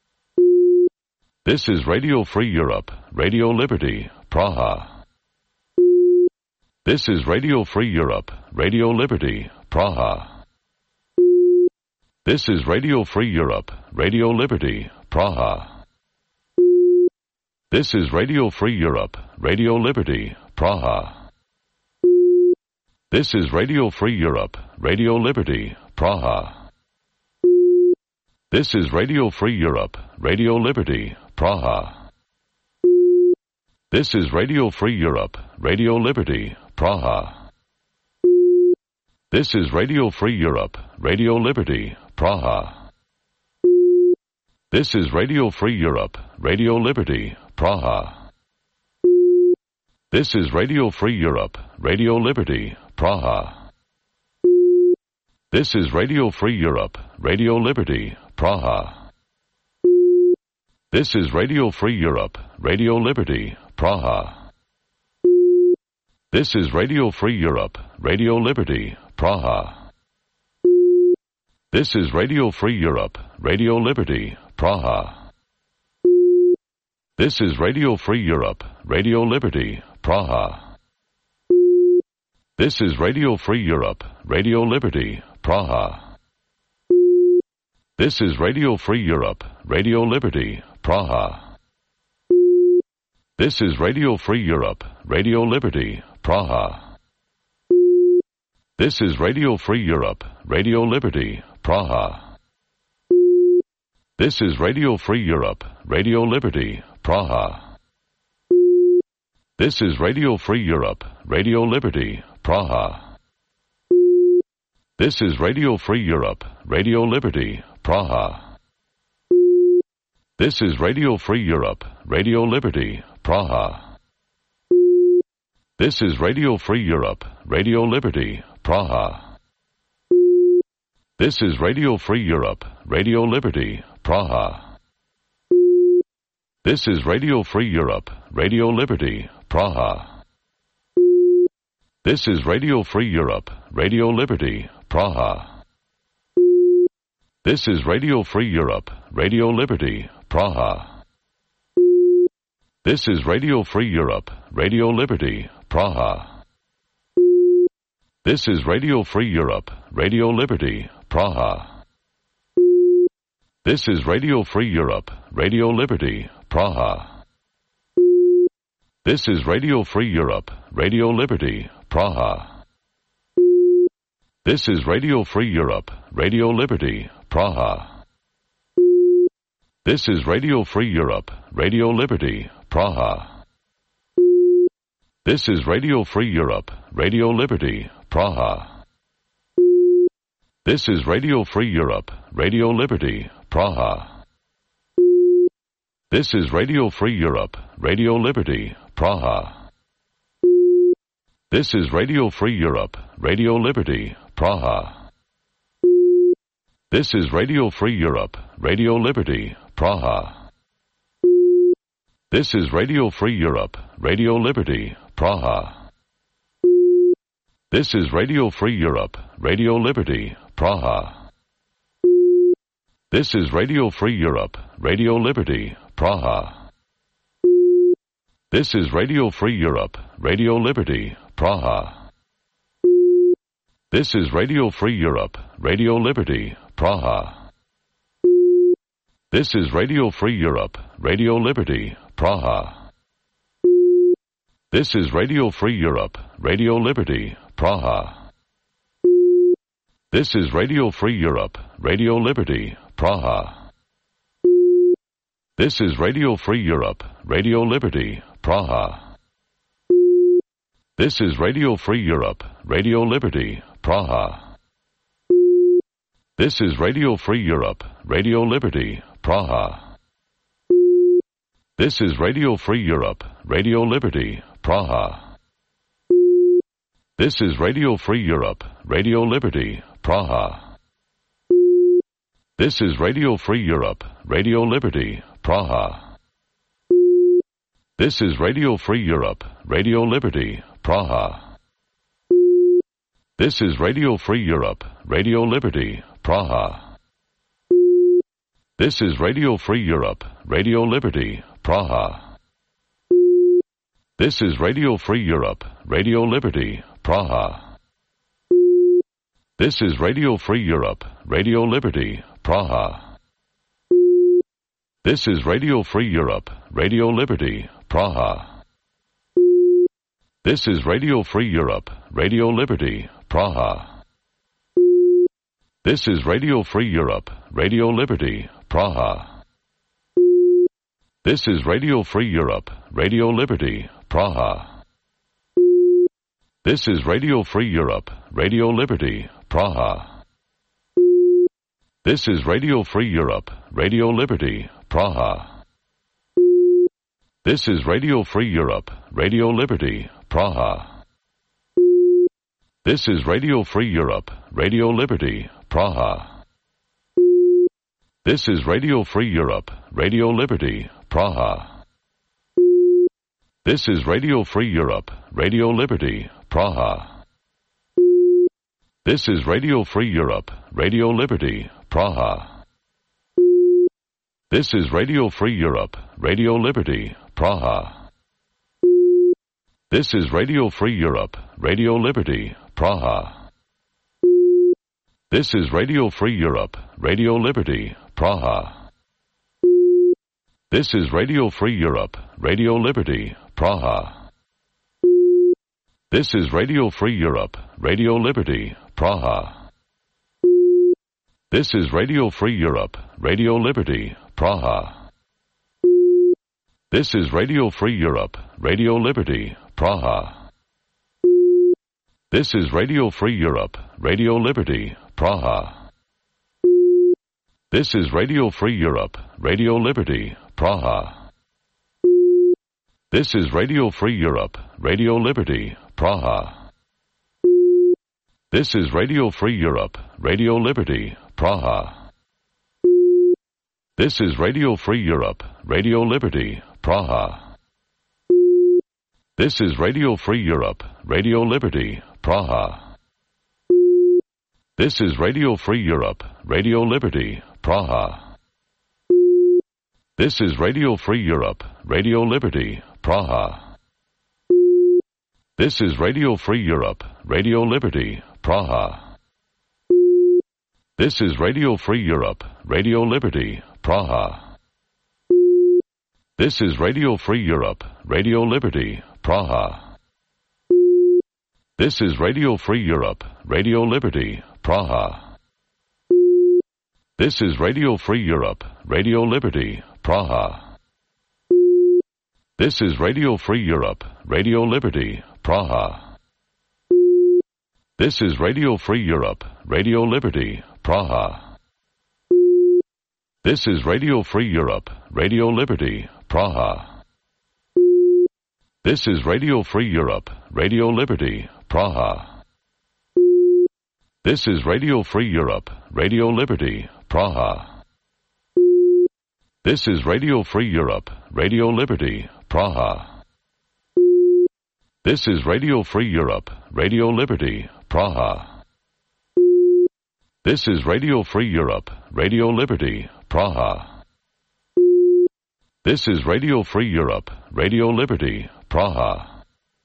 S1: This is Radio Free Europe, Radio Liberty, Praha. This is Radio Free Europe, Radio Liberty, Praha. This is Radio Free Europe, Radio Liberty, Praha. This is Radio Free Europe, Radio Liberty, Praha. This is Radio Free Europe, Radio Liberty, Praha. This is Radio Free Europe, Radio Liberty, Praha. This is Radio Free Europe, Radio Liberty, Praha. This is Radio Free Europe, Radio Liberty, Praha. This is Radio Free Europe, Radio Liberty, Praha. This is Radio Free Europe, Radio Liberty, Praha. This is Radio Free Europe, Radio Liberty, Praha. This is Radio Free Europe, Radio Liberty, Praha. This is Radio Free Europe, Radio Liberty, Praha. This is Radio Free Europe, Radio Liberty, Praha. This is Radio Free Europe, Radio Liberty, Praha. This is Radio Free Europe, Radio Liberty, Praha. This is Radio Free Europe, Radio Liberty, Praha. This is Radio Free Europe, Radio Liberty, Praha. This is Radio Free Europe, Radio Liberty, Praha. This is Radio Free Europe, Radio Liberty, Praha. This is Radio Free Europe, Radio Liberty, Praha. This is Radio Free Europe, Radio Liberty, Praha. This is Radio Free Europe, Radio Liberty, Praha. This is Radio Free Europe, Radio Liberty, Praha. This is Radio Free Europe, Radio Liberty, Praha. This is Radio Free Europe, Radio Liberty, Praha. This is Radio Free Europe, Radio Liberty, Praha. This is Radio Free Europe, Radio Liberty, Praha. This is Radio Free Europe, Radio Liberty, Praha. This is Radio Free Europe, Radio Liberty, Praha. This is Radio Free Europe, Radio Liberty, Praha. This is Radio Free Europe, Radio Liberty, Praha. This is Radio Free Europe, Radio Liberty, Praha. This is Radio Free Europe, Radio Liberty, Praha. This is Radio Free Europe, Radio Liberty, Praha. This is Radio Free Europe, Radio Liberty, Praha. This is Radio Free Europe, Radio Liberty, Praha. This is Radio Free Europe, Radio Liberty, Praha. This is Radio Free Europe, Radio Liberty, Praha. This is Radio Free Europe, Radio Liberty, Praha. This is Radio Free Europe, Radio Liberty, Praha. This is Radio Free Europe, Radio Liberty, Praha. This is Radio Free Europe, Radio Liberty, Praha. This is Radio Free Europe, Radio Liberty, Praha. This is Radio Free Europe, Radio Liberty, Praha. This is Radio Free Europe, Radio Liberty, Praha. This is Radio Free Europe, Radio Liberty, Praha. This is Radio Free Europe, Radio Liberty, Praha. This is Radio Free Europe, Radio Liberty, Praha. This is Radio Free Europe, Radio Liberty, Praha. This is Radio Free Europe, Radio Liberty, Praha. This is Radio Free Europe, Radio Liberty, Praha. This is Radio Free Europe, Radio Liberty, Praha. This is Radio Free Europe, Radio Liberty, Praha. This is Radio Free Europe, Radio Liberty, Praha. This is Radio Free Europe, Radio Liberty, Praha. This is Radio Free Europe, Radio Liberty, Praha. This is Radio Free Europe, Radio Liberty, Praha. This is Radio Free Europe, Radio Liberty, Praha. This is Radio Free Europe, Radio Liberty, Praha. This is Radio Free Europe, Radio Liberty, Praha. This is Radio Free Europe, Radio Liberty, Praha. This is Radio Free Europe, Radio Liberty, Praha. This is Radio Free Europe, Radio Liberty, Praha. This is Radio Free Europe, Radio Liberty, Praha. This is Radio Free Europe, Radio Liberty, Praha. This is Radio Free Europe, Radio Liberty, Praha. This is Radio Free Europe, Radio Liberty, Praha. This is Radio Free Europe, Radio Liberty, Praha. This is Radio Free Europe, Radio Liberty, Praha. This is Radio Free Europe, Radio Liberty, Praha. This is Radio Free Europe, Radio Liberty, Praha. This is Radio Free Europe, Radio Liberty, Praha. This is Radio Free Europe, Radio Liberty, Praha. This is Radio Free Europe, Radio Liberty, Praha. This is Radio Free Europe, Radio Liberty, Praha. This is Radio Free Europe, Radio Liberty, Praha. This is Radio Free Europe, Radio Liberty, Praha. This is Radio Free Europe, Radio Liberty, Praha. This is Radio Free Europe, Radio Liberty, Praha. This is Radio Free Europe, Radio Liberty, Praha. This is Radio Free Europe, Radio Liberty, Praha. This is Radio Free Europe, Radio Liberty, Praha. This is Radio Free Europe, Radio Liberty, Praha. This is Radio Free Europe, Radio Liberty, Praha. This is Radio Free Europe, Radio Liberty, Praha. This is Radio Free Europe, Radio Liberty, Praha. This is Radio Free Europe, Radio Liberty, Praha. This is Radio Free Europe, Radio Liberty, Praha. This is Radio Free Europe, Radio Liberty, Praha. This is Radio Free Europe, Radio Liberty, Praha. This is Radio Free Europe, Radio Liberty, Praha. This is Radio Free Europe, Radio Liberty, Praha. This is Radio Free Europe, Radio Liberty, Praha. This is Radio Free Europe, Radio Liberty, Praha. This is Radio Free Europe, Radio Liberty, Praha. This is Radio Free Europe, Radio Liberty, Praha. This is Radio Free Europe, Radio Liberty, Praha.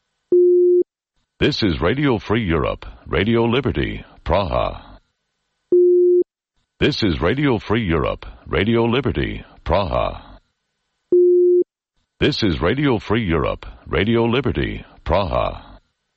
S1: This is Radio Free Europe, Radio Liberty, Praha. This is Radio Free Europe, Radio Liberty, Praha. This is Radio Free Europe, Radio Liberty, Praha.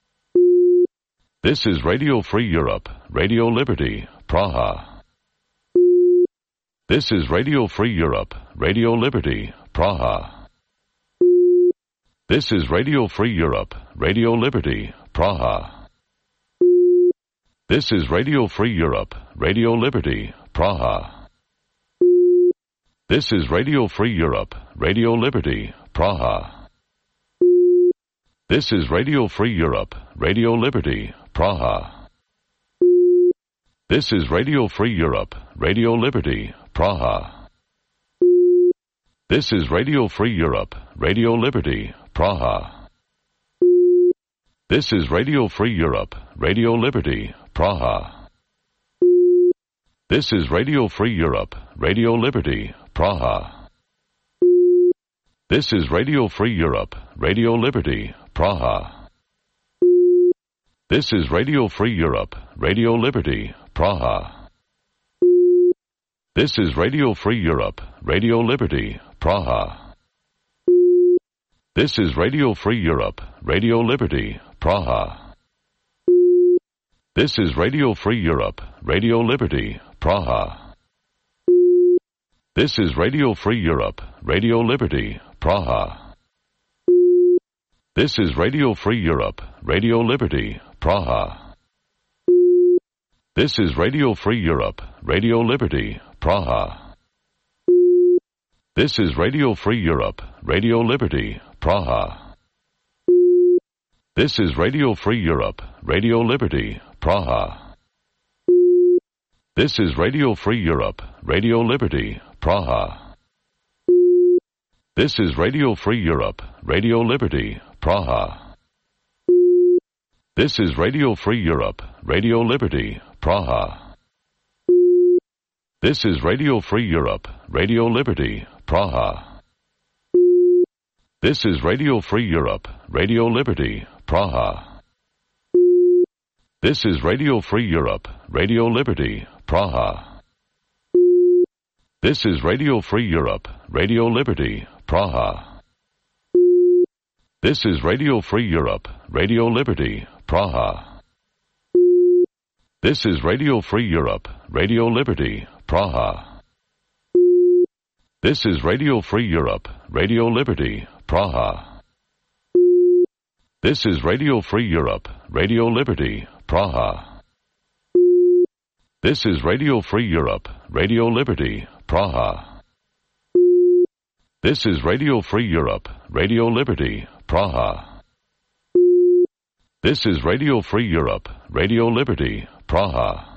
S1: This is Radio Free Europe, Radio Liberty, Praha. This is Radio Free Europe, Radio Liberty, Praha. This is Radio Free Europe, Radio Liberty, Praha. This is Radio Free Europe, Radio Liberty, Praha. This is Radio Free Europe, Radio Liberty, Praha. This is Radio Free Europe, Radio Liberty, Praha. This is Radio Free Europe, Radio Liberty, Praha. This is Radio Free Europe, Radio Liberty, Praha. This is Radio Free Europe, Radio Liberty, Praha. This is Radio Free Europe, Radio Liberty, Praha. This is Radio Free Europe, Radio Liberty, Praha. This is Radio Free Europe, Radio Liberty, Praha. This is Radio Free Europe, Radio Liberty, Praha. This is Radio Free Europe, Radio Liberty, Praha. This is Radio Free Europe, Radio Liberty, Praha. This is Radio Free Europe, Radio Liberty, Praha. This is Radio Free Europe, Radio Liberty, Praha. This is Radio Free Europe, Radio Liberty, Praha. This is Radio Free Europe, Radio Liberty, Praha. This is Radio Free Europe, Radio Liberty, Praha. This is Radio Free Europe, Radio Liberty, Praha. This is Radio Free Europe, Radio Liberty, Praha. This is Radio Free Europe, Radio Liberty, Praha. This is Radio Free Europe, Radio Liberty, Praha. This is Radio Free Europe, Radio Liberty, Praha. This is Radio Free Europe, Radio Liberty, Praha. This is Radio Free Europe, Radio Liberty, Praha. This is Radio Free Europe, Radio Liberty, Praha. This is Radio Free Europe, Radio Liberty, Praha. This is Radio Free Europe, Radio Liberty, Praha. This is Radio Free Europe, Radio Liberty, Praha. This is Radio Free Europe, Radio Liberty, Praha. This is Radio Free Europe, Radio Liberty, Praha. This is Radio Free Europe, Radio Liberty, Praha.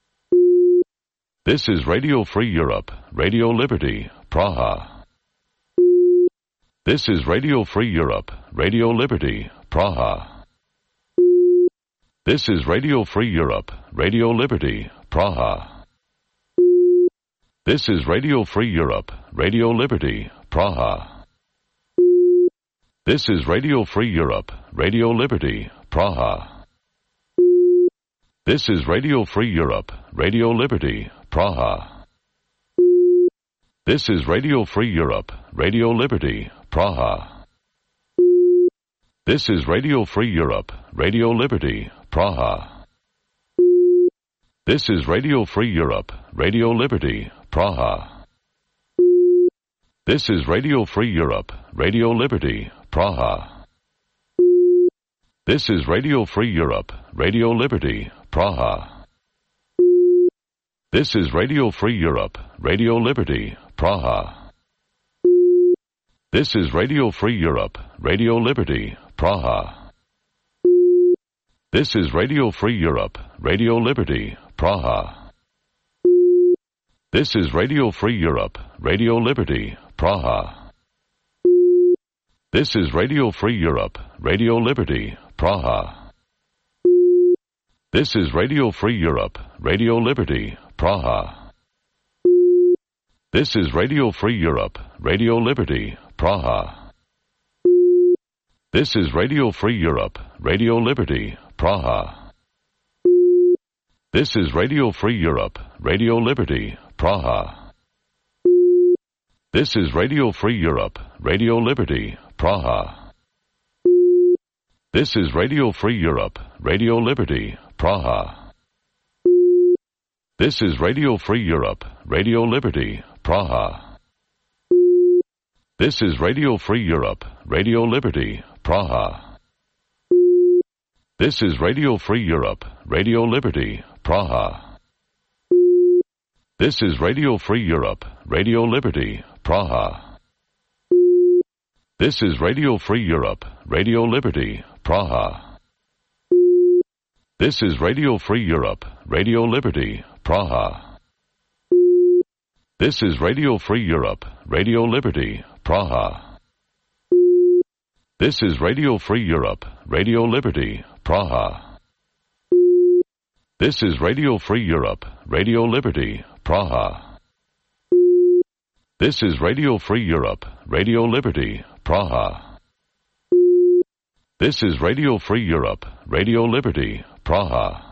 S1: This is Radio Free Europe, Radio Liberty, Praha. This is Radio Free Europe, Radio Liberty, Praha. This is Radio Free Europe, Radio Liberty, Praha. This is Radio Free Europe, Radio Liberty, Praha. This is Radio Free Europe, Radio Liberty, Praha. This is Radio Free Europe, Radio Liberty, Praha. This is Radio Free Europe, Radio Liberty, Praha. This is Radio Free Europe, Radio Liberty, Praha. This is Radio Free Europe, Radio Liberty, Praha. This is Radio Free Europe, Radio Liberty, Praha. This is Radio Free Europe, Radio Liberty, Praha. This is Radio Free Europe, Radio Liberty, Praha. This is Radio Free Europe, Radio Liberty, Praha. This is Radio Free Europe, Radio Liberty, Praha. This is Radio Free Europe, Radio Liberty, Praha. This is Radio Free Europe, Radio Liberty, Praha. This is Radio Free Europe, Radio Liberty, Praha. This is Radio Free Europe, Radio Liberty, Praha. This is Radio Free Europe, Radio Liberty, Praha. This is Radio Free Europe, Radio Liberty, Praha. This is Radio Free Europe, Radio Liberty, Praha. This is Radio Free Europe, Radio Liberty, Praha. This is Radio Free Europe, Radio Liberty, Praha. This is Radio Free Europe, Radio Liberty, Praha. This is Radio Free Europe, Radio Liberty, Praha. This is Radio Free Europe, Radio Liberty, Praha. This is Radio Free Europe, Radio Liberty, Praha. This is Radio Free Europe, Radio Liberty, Praha. This is Radio Free Europe, Radio Liberty, Praha. This is Radio Free Europe, Radio Liberty, Praha. This is Radio Free Europe, Radio Liberty, Praha. This is Radio Free Europe, Radio Liberty, Praha. This is Radio Free Europe, Radio Liberty, Praha.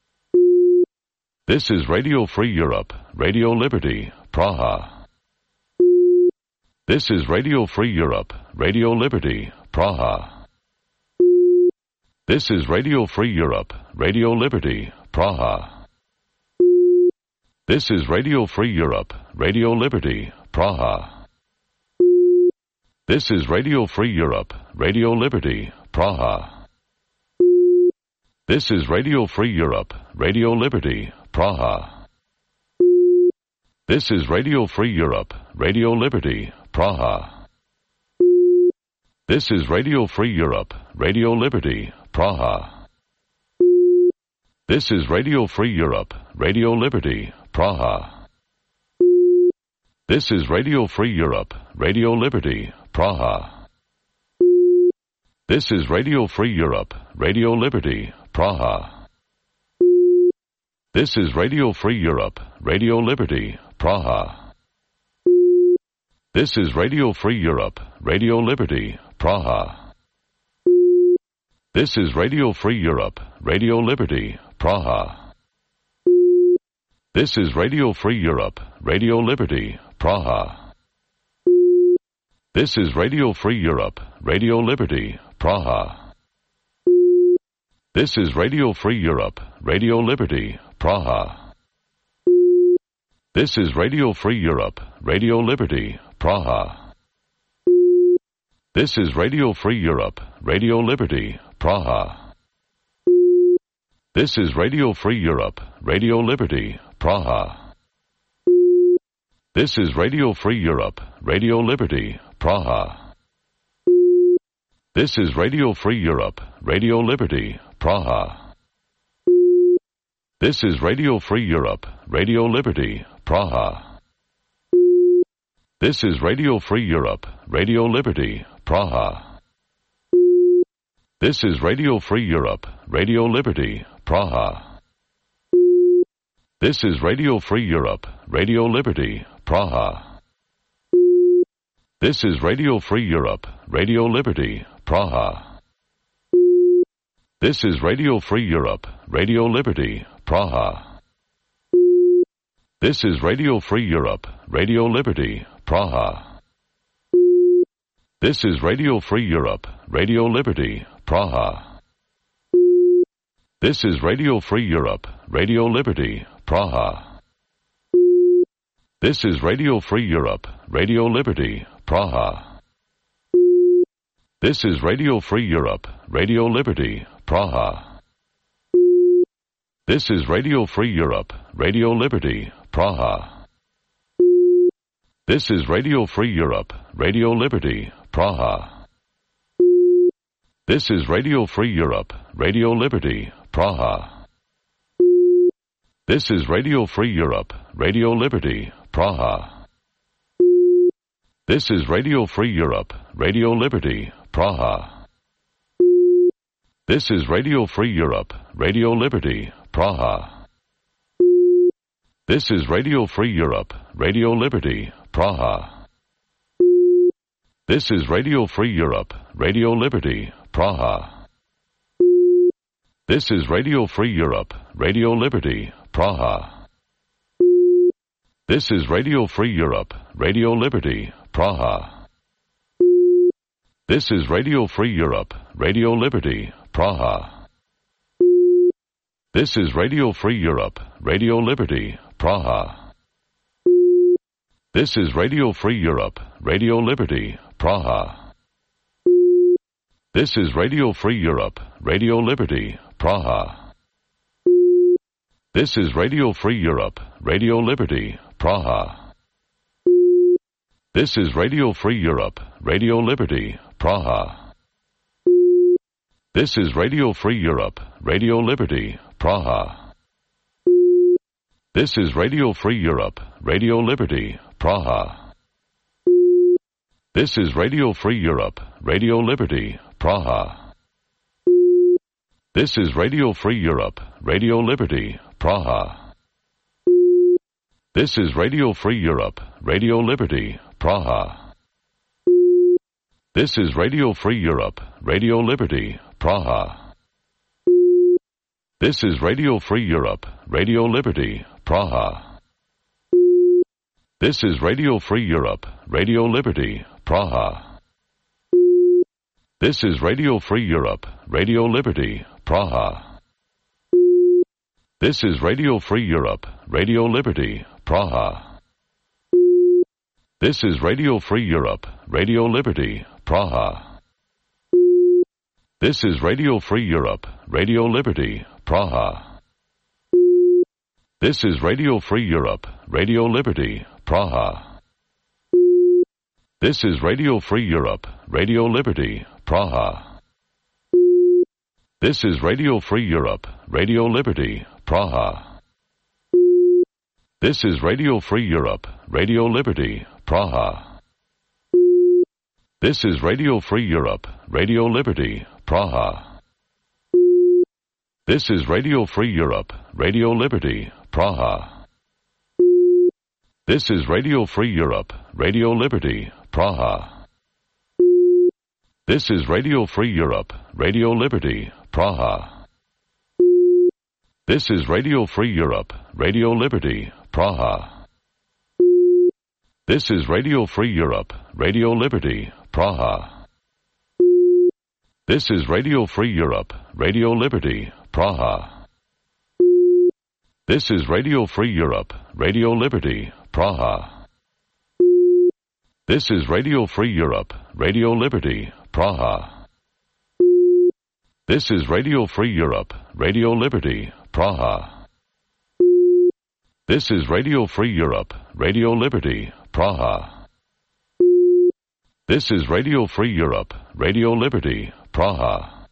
S1: This is Radio Free Europe, Radio Liberty, Praha. This is Radio Free Europe, Radio Liberty, Praha. This is Radio Free Europe, Radio Liberty, Praha. This is Radio Free Europe, Radio Liberty, Praha. This is Radio Free Europe, Radio Liberty, Praha. This is Radio Free Europe, Radio Liberty, Praha. This is Radio Free Europe, Radio Liberty, Praha. This is Radio Free Europe, Radio Liberty, Praha. This is Radio Free Europe, Radio Liberty, Praha. This is Radio Free Europe, Radio Liberty, Praha. This is Radio Free Europe, Radio Liberty, Praha. This is Radio Free Europe, Radio Liberty, Praha. This is Radio Free Europe, Radio Liberty, Praha. This is Radio Free Europe, Radio Liberty, Praha. This is Radio Free Europe, Radio Liberty, Praha. This is Radio Free Europe, Radio Liberty, Praha. This is Radio Free Europe, Radio Liberty, Praha. This is Radio Free Europe, Radio Liberty, Praha. This is Radio Free Europe, Radio Liberty, Praha. This is Radio Free Europe, Radio Liberty, Praha. This is Radio Free Europe, Radio Liberty, Praha. This is Radio Free Europe, Radio Liberty, Praha. This is Radio Free Europe, Radio Liberty, Praha. This is Radio Free Europe, Radio Liberty, Praha. This is Radio Free Europe, Radio Liberty, Praha. This is Radio Free Europe, Radio Liberty, Praha. This is Radio Free Europe, Radio Liberty, Praha. This is Radio Free Europe, Radio Liberty, Praha. This is Radio Free Europe, Radio Liberty, Praha. This is Radio Free Europe, Radio Liberty, Praha. This is Radio Free Europe, Radio Liberty, Praha. This is Radio Free Europe, Radio Liberty, Praha. This is Radio Free Europe, Radio Liberty, Praha. This is Radio Free Europe, Radio Liberty, Praha. This is Radio Free Europe, Radio Liberty, Praha. This is Radio Free Europe, Radio Liberty, Praha. This is Radio Free Europe, Radio Liberty, Praha. This is Radio Free Europe, Radio Liberty, Praha. This is Radio Free Europe, Radio Liberty, Praha. This is Radio Free Europe, Radio Liberty, Praha. This is Radio Free Europe, Radio Liberty, Praha. This is Radio Free Europe, Radio Liberty, Praha. This is Radio Free Europe, Radio Liberty, Praha. This is Radio Free Europe, Radio Liberty, Praha. This is Radio Free Europe, Radio Liberty, Praha. This is Radio Free Europe, Radio Liberty, Praha. This is Radio Free Europe, Radio Liberty, Praha. This is Radio Free Europe, Radio Liberty, Praha. This is Radio Free Europe, Radio Liberty, Praha. This is Radio Free Europe, Radio Liberty, Praha. This is Radio Free Europe, Radio Liberty, Praha. This is Radio Free Europe, Radio Liberty, Praha. This is Radio Free Europe, Radio Liberty, Praha. This is Radio Free Europe, Radio Liberty, Praha. This is Radio Free Europe, Radio Liberty, Praha. This is Radio Free Europe, Radio Liberty, Praha. This is Radio Free Europe, Radio Liberty, Praha. This is Radio Free Europe, Radio Liberty, Praha. This is Radio Free Europe, Radio Liberty, Praha. This is Radio Free Europe, Radio Liberty, Praha. This is Radio Free Europe, Radio Liberty, Praha. This is Radio Free Europe, Radio Liberty, Praha. This is Radio Free Europe, Radio Liberty, Praha. This is Radio Free Europe, Radio Liberty, Praha. This is Radio Free Europe, Radio Liberty, Praha. This is Radio Free Europe, Radio Liberty, Praha. This is Radio Free Europe, Radio Liberty, Praha. This is Radio Free Europe, Radio Liberty, Praha. This is Radio Free Europe, Radio Liberty, Praha. This is Radio Free Europe, Radio Liberty, Praha. This is Radio Free Europe, Radio Liberty, Praha. This is Radio Free Europe, Radio Liberty, Praha. This is Radio Free Europe, Radio Liberty, Praha. This is Radio Free Europe, Radio Liberty, Praha. This is Radio Free Europe, Radio Liberty, Praha. This is Radio Free Europe, Radio Liberty, Praha. This is Radio Free Europe, Radio Liberty, Praha.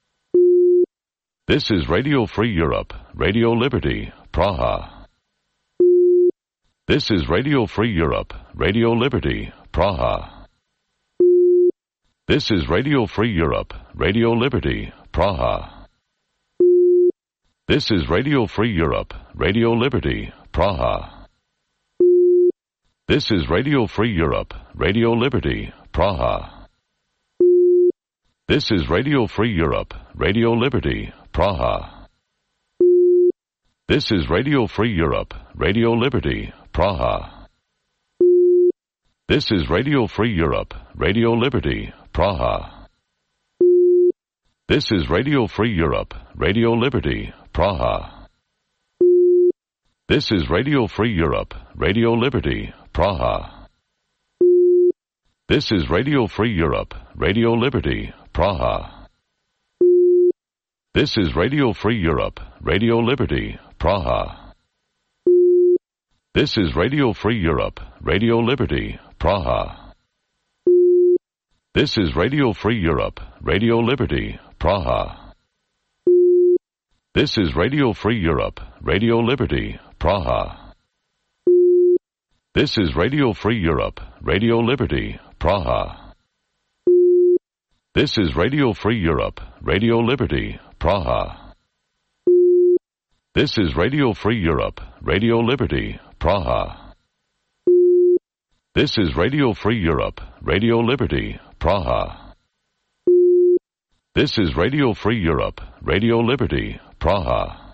S1: This is Radio Free Europe, Radio Liberty, Praha. This is Radio Free Europe, Radio Liberty, Praha. This is Radio Free Europe, Radio Liberty, Praha. This is Radio Free Europe, Radio Liberty, Praha. This is Radio Free Europe, Radio Liberty, Praha. This is Radio Free Europe, Radio Liberty, Praha. This is Radio Free Europe, Radio Liberty, Praha. This is Radio Free Europe, Radio Liberty, Praha. This is Radio Free Europe, Radio Liberty, Praha. This is Radio Free Europe, Radio Liberty, Praha. This is Radio Free Europe, Radio Liberty, Praha. This is Radio Free Europe, Radio Liberty, Praha. This is Radio Free Europe, Radio Liberty, Praha. This is Radio Free Europe, Radio Liberty, Praha. This is Radio Free Europe, Radio Liberty, Praha. This is Radio Free Europe, Radio Liberty, Praha. This is Radio Free Europe, Radio Liberty, Praha. This is Radio Free Europe, Radio Liberty, Praha. This is Radio Free Europe, Radio Liberty, Praha. This is Radio Free Europe, Radio Liberty, Praha.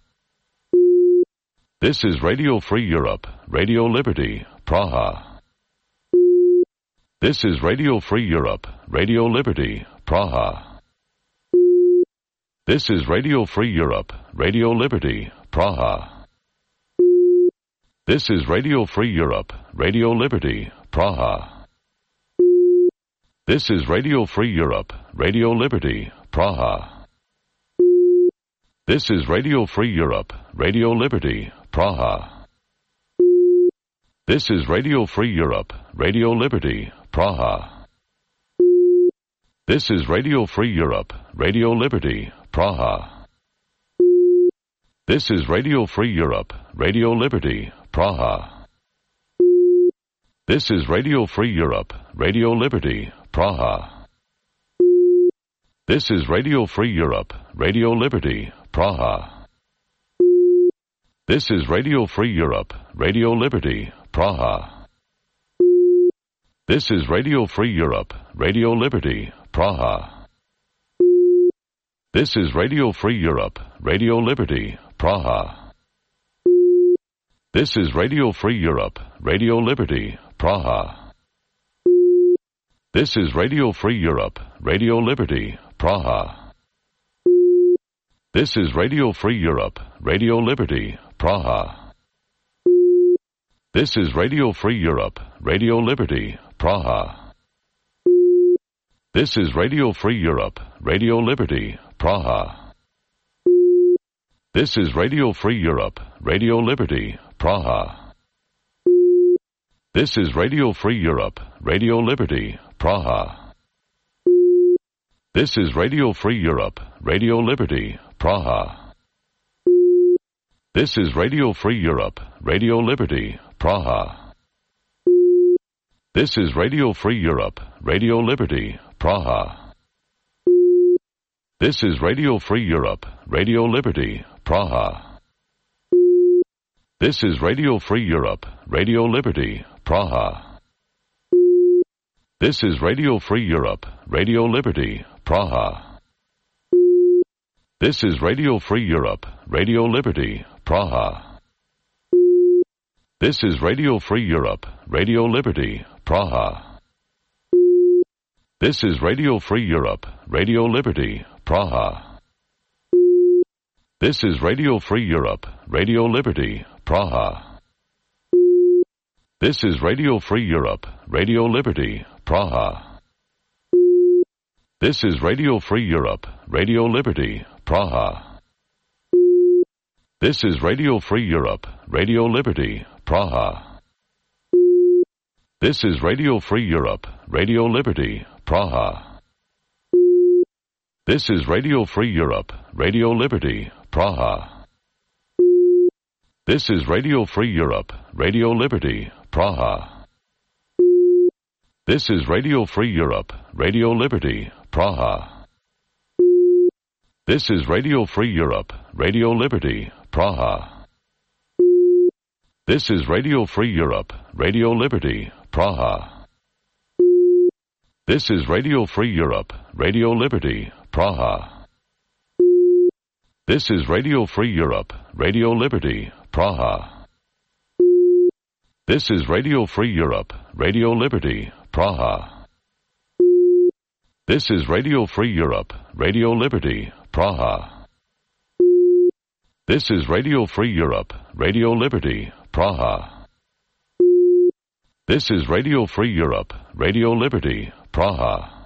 S1: This is Radio Free Europe, Radio Liberty, Praha. This is Radio Free Europe, Radio Liberty, Praha. This is Radio Free Europe, Radio Liberty, Praha. This is Radio Free Europe, Radio Liberty, Praha. This is Radio Free Europe, Radio Liberty, Praha. This is Radio Free Europe, Radio Liberty, Praha. This is Radio Free Europe, Radio Liberty, Praha. This is Radio Free Europe, Radio Liberty, Praha. This is Radio Free Europe, Radio Liberty, Praha. This is Radio Free Europe, Radio Liberty, Praha. This is Radio Free Europe, Radio Liberty, Praha. This is Radio Free Europe, Radio Liberty, Praha. This is Radio Free Europe, Radio Liberty, Praha. This is Radio Free Europe, Radio Liberty, Praha. This is Radio Free Europe, Radio Liberty, Praha. This is Radio Free Europe, Radio Liberty, Praha. This is Radio Free Europe, Radio Liberty, Praha. This is Radio Free Europe, Radio Liberty, Praha. This is Radio Free Europe, Radio Liberty, Praha. This is Radio Free Europe, Radio Liberty, Praha. This is Radio Free Europe, Radio Liberty, Praha. This is Radio Free Europe, Radio Liberty, Praha. This is Radio Free Europe, Radio Liberty, Praha. This is Radio Free Europe, Radio Liberty, Praha. This is Radio Free Europe, Radio Liberty, Praha. This is Radio Free Europe, Radio Liberty, Praha. This is Radio Free Europe, Radio Liberty, Praha. This is Radio Free Europe, Radio Liberty, Praha. This is Radio Free Europe, Radio Liberty, Praha. This is Radio Free Europe, Radio Liberty, Praha. This is Radio Free Europe, Radio Liberty, Praha. This is Radio Free Europe, Radio Liberty, Praha. This is Radio Free Europe, Radio Liberty, Praha. This is Radio Free Europe, Radio Liberty, Praha. This is Radio Free Europe, Radio Liberty, Praha. This is Radio Free Europe, Radio Liberty, Praha. This is Radio Free Europe, Radio Liberty, Praha. This is Radio Free Europe, Radio Liberty, Praha. This is Radio Free Europe, Radio Liberty, Praha. This is Radio Free Europe, Radio Liberty, Praha. This is Radio Free Europe, Radio Liberty, Praha. This is Radio Free Europe, Radio Liberty, Praha. This is Radio Free Europe, Radio Liberty, Praha. This is Radio Free Europe, Radio Liberty, Praha. This is Radio Free Europe, Radio Liberty, Praha. This is Radio Free Europe, Radio Liberty, Praha.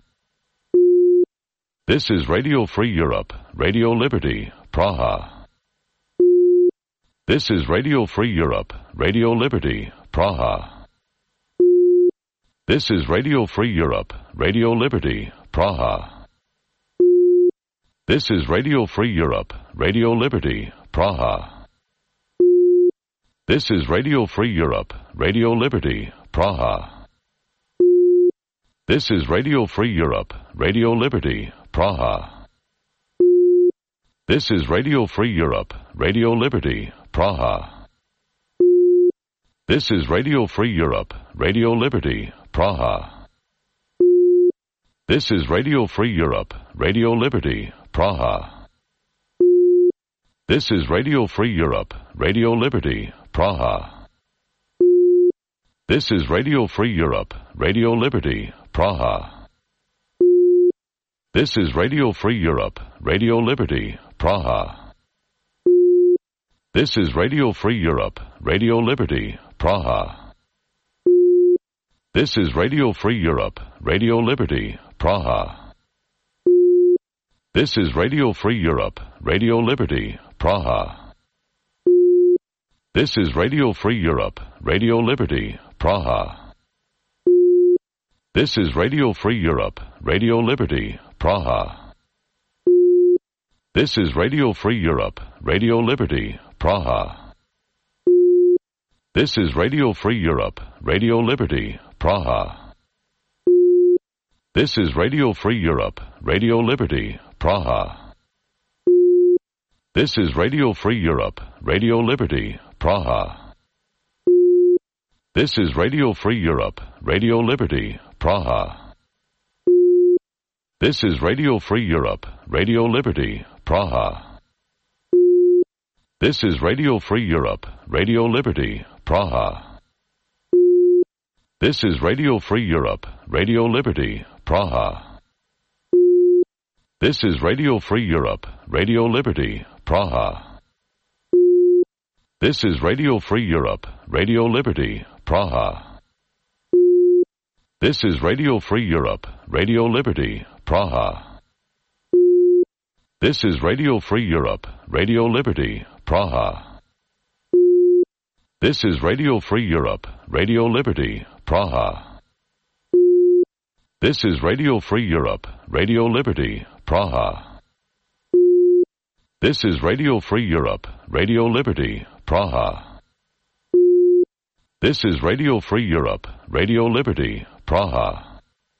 S1: This is Radio Free Europe, Radio Liberty, Praha. This is Radio Free Europe, Radio Liberty, Praha. This is Radio Free Europe, Radio Liberty, Praha. This is Radio Free Europe, Radio Liberty, Praha. This is Radio Free Europe, Radio Liberty, Praha. This is Radio Free Europe, Radio Liberty, Praha. This is Radio Free Europe, Radio Liberty, Praha. This is Radio Free Europe, Radio Liberty, Praha. This is Radio Free Europe, Radio Liberty, Praha. This is Radio Free Europe, Radio Liberty, Praha. This is Radio Free Europe, Radio Liberty, Praha. This is Radio Free Europe, Radio Liberty, Praha. This is Radio Free Europe, Radio Liberty, Praha. This is Radio Free Europe, Radio Liberty, Praha. This is Radio Free Europe, Radio Liberty, Praha. This is Radio Free Europe, Radio Liberty, Praha. This is Radio Free Europe, Radio Liberty, Praha. This is Radio Free Europe, Radio Liberty, Praha. This is Radio Free Europe, Radio Liberty, Praha. This is Radio Free Europe, Radio Liberty, Praha. This is Radio Free Europe, Radio Liberty, Praha. This is Radio Free Europe, Radio Liberty, Praha. This is Radio Free Europe, Radio Liberty, Praha. This is Radio Free Europe, Radio Liberty, Praha. This is Radio Free Europe, Radio Liberty, Praha. This is Radio Free Europe, Radio Liberty, Praha. This is Radio Free Europe, Radio Liberty, Praha. This is Radio Free Europe, Radio Liberty, Praha. This is Radio Free Europe, Radio Liberty, Praha. This is Radio Free Europe, Radio Liberty, Praha. This is Radio Free Europe, Radio Liberty, Praha. This is Radio Free Europe, Radio Liberty, Praha. This is Radio Free Europe, Radio Liberty, Praha.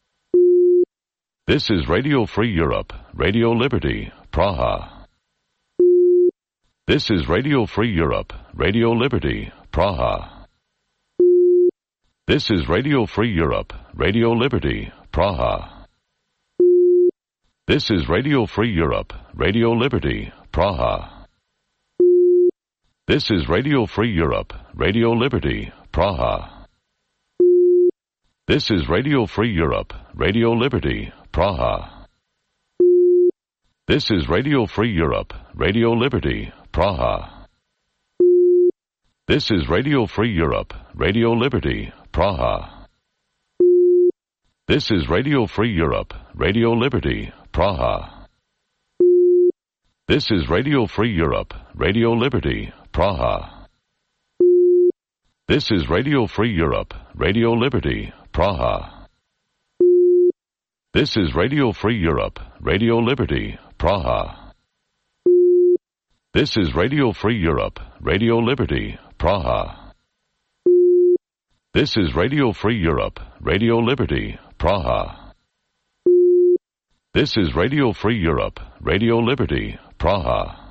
S1: This is Radio Free Europe, Radio Liberty, Praha. This is Radio Free Europe, Radio Liberty, Praha. This is Radio Free Europe, Radio Liberty, Praha. This is Radio Free Europe, Radio Liberty, Praha. This is Radio Free Europe, Radio Liberty, Praha. This is Radio Free Europe, Radio Liberty, Praha. This is Radio Free Europe, Radio Liberty, Praha. This is Radio Free Europe, Radio Liberty, Praha. This is Radio Free Europe, Radio Liberty, Praha. This is Radio Free Europe, Radio Liberty, Praha. This is Radio Free Europe, Radio Liberty, Praha. This is Radio Free Europe, Radio Liberty, Praha. This is Radio Free Europe, Radio Liberty, Praha. This is Radio Free Europe, Radio Liberty, Praha. This is Radio Free Europe, Radio Liberty, Praha.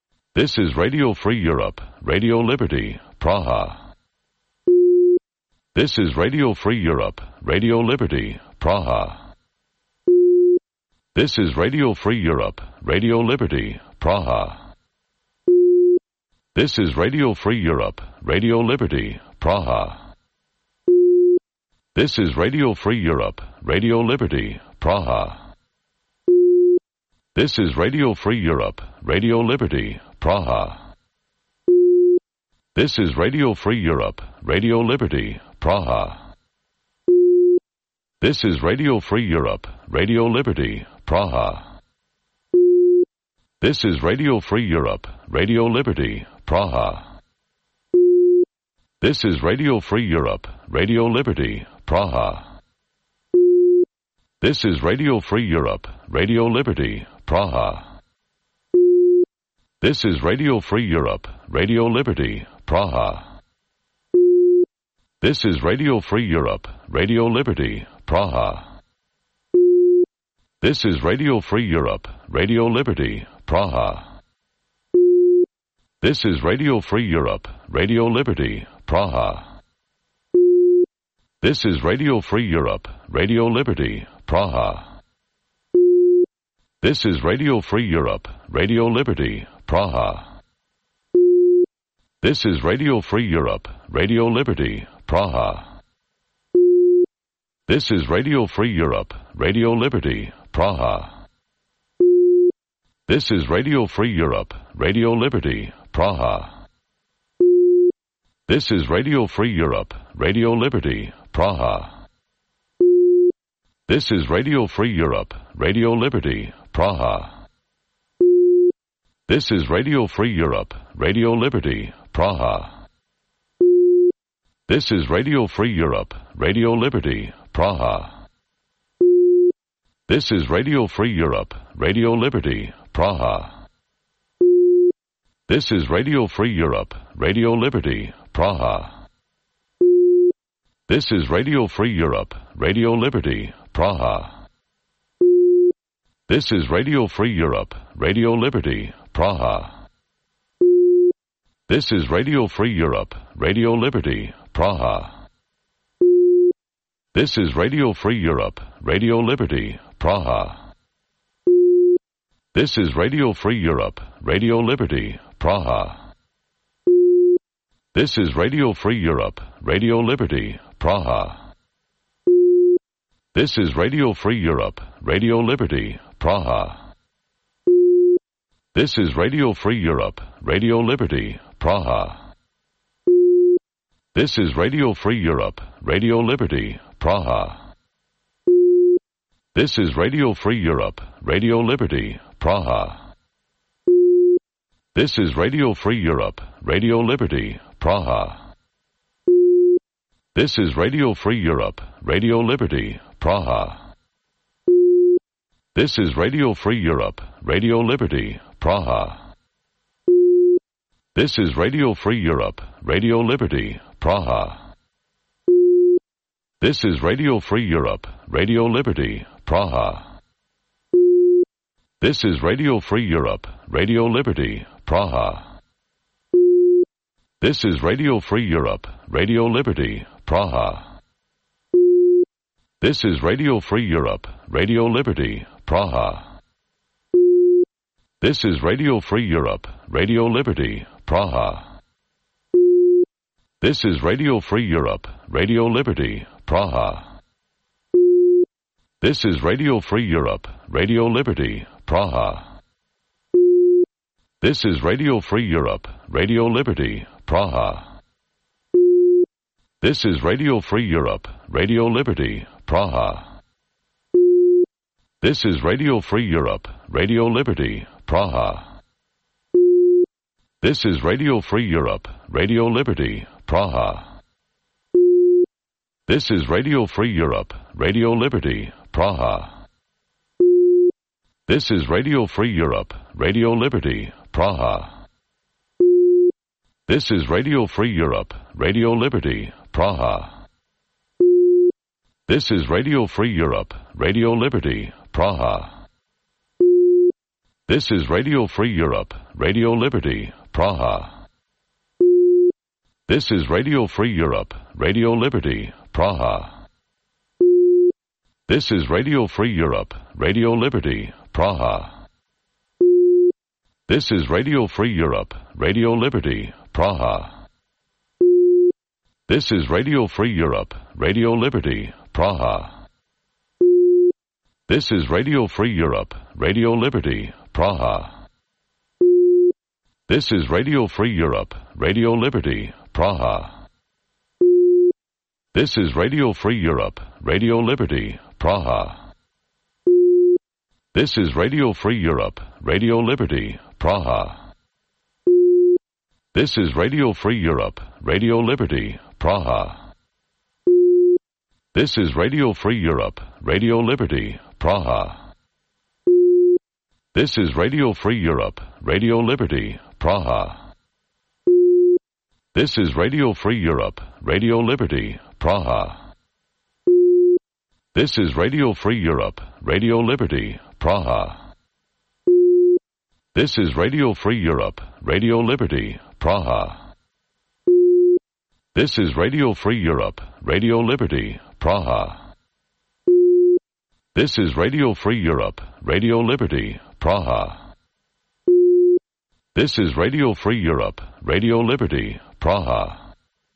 S1: This is Radio Free Europe, Radio Liberty, Praha. This is Radio Free Europe, Radio Liberty, Praha. This is Radio Free Europe, Radio Liberty, Praha. This is Radio Free Europe, Radio Liberty, Praha. This is Radio Free Europe, Radio Liberty, Praha. This is Radio Free Europe, Radio Liberty, Praha. This is Radio Free Europe, Radio Liberty, Praha. This is Radio Free Europe, Radio Liberty, Praha. This is Radio Free Europe, Radio Liberty, Praha. This is Radio Free Europe, Radio Liberty, Praha. This is Radio Free Europe, Radio Liberty, Praha. This is Radio Free Europe, Radio Liberty, Praha. This is Radio Free Europe, Radio Liberty, Praha. This is Radio Free Europe, Radio Liberty, Praha. This is Radio Free Europe, Radio Liberty, Praha. This is Radio Free Europe, Radio Liberty, Praha. This is Radio Free Europe, Radio Liberty, Praha. This is Radio Free Europe, Radio Liberty, Praha. This is Radio Free Europe, Radio Liberty, Praha. This is Radio Free Europe, Radio Liberty, Praha. This is Radio Free Europe, Radio Liberty, Praha. This is Radio Free Europe, Radio Liberty, Praha. This is Radio Free Europe, Radio Liberty, Praha. This is Radio Free Europe, Radio Liberty, Praha. This is Radio Free Europe, Radio Liberty, Praha. This is Radio Free Europe, Radio Liberty, Praha. This is Radio Free Europe, Radio Liberty, Praha. This is Radio Free Europe, Radio Liberty, Praha. This is Radio Free Europe, Radio Liberty, Praha. This is Radio Free Europe, Radio Liberty, Praha. This is Radio Free Europe, Radio Liberty, Praha. This is Radio Free Europe, Radio Liberty, Praha. This is Radio Free Europe, Radio Liberty, Praha. This is Radio Free Europe, Radio Liberty, Praha. This is Radio Free Europe, Radio Liberty, Praha. This is Radio Free Europe, Radio Liberty, Praha. This is Radio Free Europe, Radio Liberty, Praha. This is Radio Free Europe, Radio Liberty, Praha. This is Radio Free Europe, Radio Liberty, Praha. This is Radio Free Europe, Radio Liberty, Praha. This is Radio Free Europe, Radio Liberty, Praha. This is Radio Free Europe, Radio Liberty, Praha. This is Radio Free Europe, Radio Liberty, Praha. This is Radio Free Europe, Radio Liberty, Praha. This is Radio Free Europe, Radio Liberty, Praha. This is Radio Free Europe, Radio Liberty, Praha. This is Radio Free Europe, Radio Liberty, Praha. This is Radio Free Europe, Radio Liberty, Praha. This is Radio Free Europe, Radio Liberty, Praha. This is Radio Free Europe, Radio Liberty, Praha. This is Radio Free Europe, Radio Liberty, Praha. This is Radio Free Europe, Radio Liberty, Praha. This is Radio Free Europe, Radio Liberty, Praha. This is Radio Free Europe, Radio Liberty, Praha. This is Radio Free Europe, Radio Liberty, Praha. This is Radio Free Europe, Radio Liberty, Praha. This is Radio Free Europe, Radio Liberty, Praha. This is Radio Free Europe, Radio Liberty, Praha. This is Radio Free Europe, Radio Liberty, Praha. This is Radio Free Europe, Radio Liberty, Praha. This is Radio Free Europe, Radio Liberty, Praha. This is Radio Free Europe, Radio Liberty, Praha. This is Radio Free Europe, Radio Liberty, Praha. This is Radio Free Europe, Radio Liberty, Praha. This is Radio Free Europe, Radio Liberty, Praha. This is Radio Free Europe, Radio Liberty, Praha. This is Radio Free Europe, Radio Liberty, Praha. This is Radio Free Europe, Radio Liberty, Praha. This is Radio Free Europe, Radio Liberty, Praha. This is Radio Free Europe, Radio Liberty, Praha. This is Radio Free Europe, Radio Liberty, Praha. This is Radio Free Europe, Radio Liberty, Praha. This is Radio Free Europe, Radio Liberty, Praha.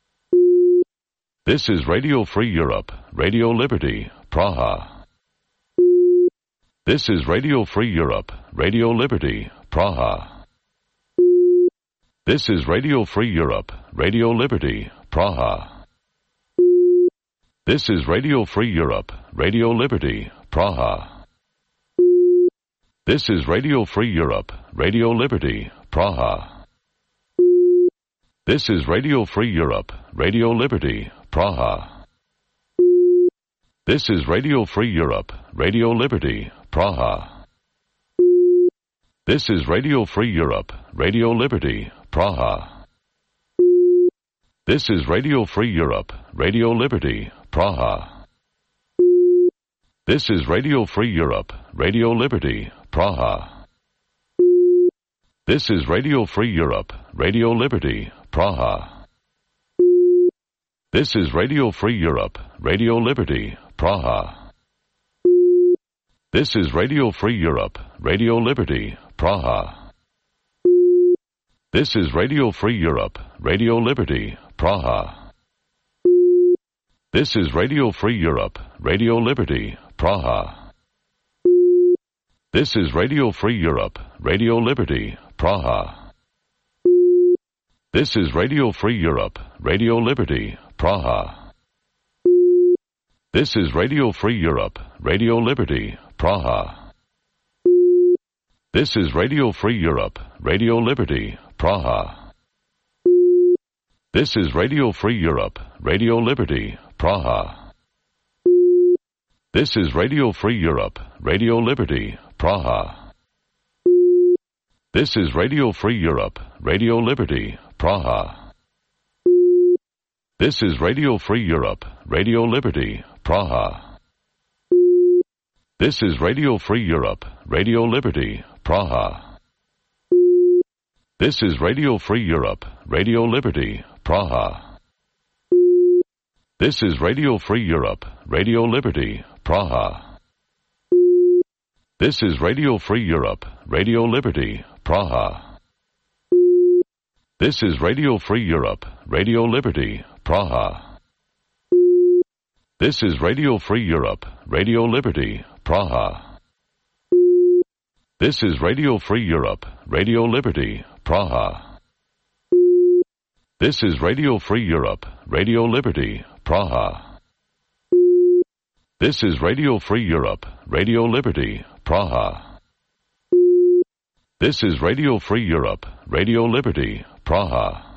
S1: This is Radio Free Europe, Radio Liberty, Praha. This is Radio Free Europe, Radio Liberty, Praha. This is Radio Free Europe, Radio Liberty, Praha. This is Radio Free Europe, Radio Liberty, Praha. This is Radio Free Europe, Radio Liberty, Praha. This is Radio Free Europe, Radio Liberty, Praha. This is Radio Free Europe, Radio Liberty, Praha. This is Radio Free Europe, Radio Liberty, Praha. This is Radio Free Europe, Radio Liberty, Praha. This is Radio Free Europe, Radio Liberty, Praha. This is Radio Free Europe, Radio Liberty, Praha. This is Radio Free Europe, Radio Liberty, Praha. This is Radio Free Europe, Radio Liberty, Praha. This is Radio Free Europe, Radio Liberty, Praha. This is Radio Free Europe, Radio Liberty, Praha. This is Radio Free Europe, Radio Liberty, Praha. This is Radio Free Europe, Radio Liberty, Praha. This is Radio Free Europe, Radio Liberty, Praha. This is Radio Free Europe, Radio Liberty, Praha. This is Radio Free Europe, Radio Liberty, Praha. This is Radio Free Europe, Radio Liberty, Praha. This is Radio Free Europe, Radio Liberty, Praha. This is Radio Free Europe, Radio Liberty, Praha. This is Radio Free Europe, Radio Liberty, Praha. This is Radio Free Europe, Radio Liberty, Praha. This is Radio Free Europe, Radio Liberty, Praha. This is Radio Free Europe, Radio Liberty, Praha. This is Radio Free Europe, Radio Liberty, Praha. This is Radio Free Europe, Radio Liberty, Praha. This is Radio Free Europe, Radio Liberty, Praha. This is Radio Free Europe, Radio Liberty, Praha. This is Radio Free Europe, Radio Liberty, Praha. This is Radio Free Europe, Radio Liberty, Praha.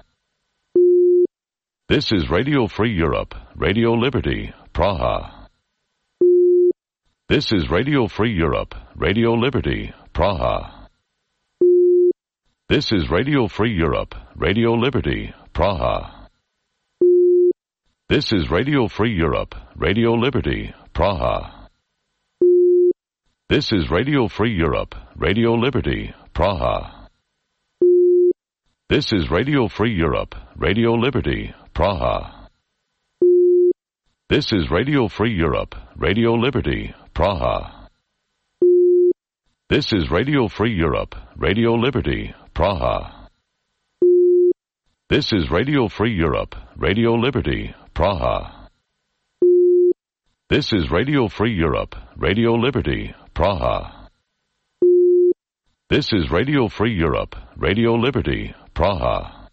S1: This is Radio Free Europe, Radio Liberty, Praha. This is Radio Free Europe, Radio Liberty, Praha. This is Radio Free Europe, Radio Liberty, Praha. This is Radio Free Europe, Radio Liberty, Praha. This is Radio Free Europe, Radio Liberty, Praha. This is Radio Free Europe, Radio Liberty, Praha. This is Radio Free Europe, Radio Liberty, Praha. This is Radio Free Europe, Radio Liberty, Praha. This is Radio Free Europe, Radio Liberty, Praha. This is Radio Free Europe, Radio Liberty, Praha. This is Radio Free Europe, Radio Liberty, Praha.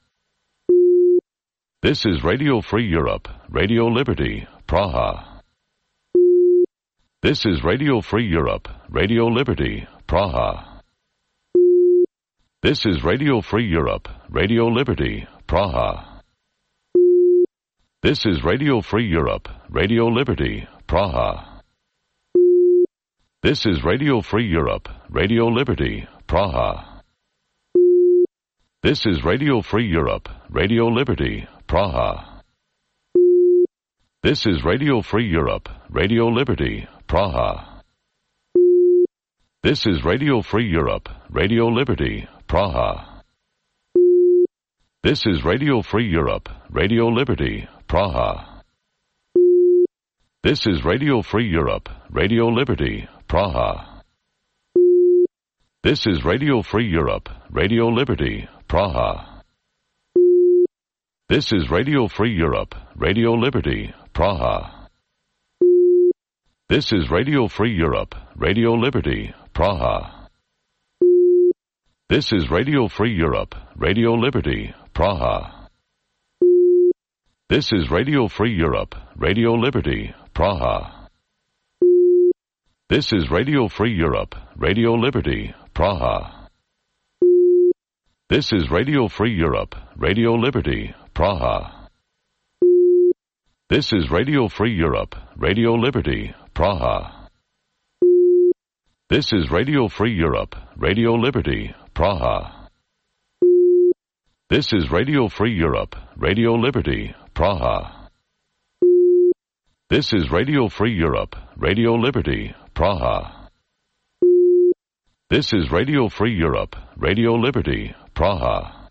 S1: This is Radio Free Europe, Radio Liberty, Praha. This is Radio Free Europe, Radio Liberty, Praha. This is Radio Free Europe, Radio Liberty, Praha. This is Radio Free Europe, Radio Liberty, Praha. This is Radio Free Europe, Radio Liberty, Praha. This is Radio Free Europe, Radio Liberty, Praha. This is Radio Free Europe, Radio Liberty, Praha. This is Radio Free Europe, Radio Liberty, Praha. This is Radio Free Europe, Radio Liberty, Praha. This is Radio Free Europe, Radio Liberty, Praha. This is Radio Free Europe, Radio Liberty, Praha. This is Radio Free Europe, Radio Liberty, Praha. This is Radio Free Europe, Radio Liberty, Praha. This is Radio Free Europe, Radio Liberty, Praha. This is Radio Free Europe, Radio Liberty, Praha. This is Radio Free Europe, Radio Liberty, Praha. This is Radio Free Europe, Radio Liberty, Praha. This is Radio Free Europe, Radio Liberty, Praha. This is Radio Free Europe, Radio Liberty, Praha. This is Radio Free Europe, Radio Liberty, Praha. This is Radio Free Europe, Radio Liberty, Praha. This is Radio Free Europe, Radio Liberty, Praha.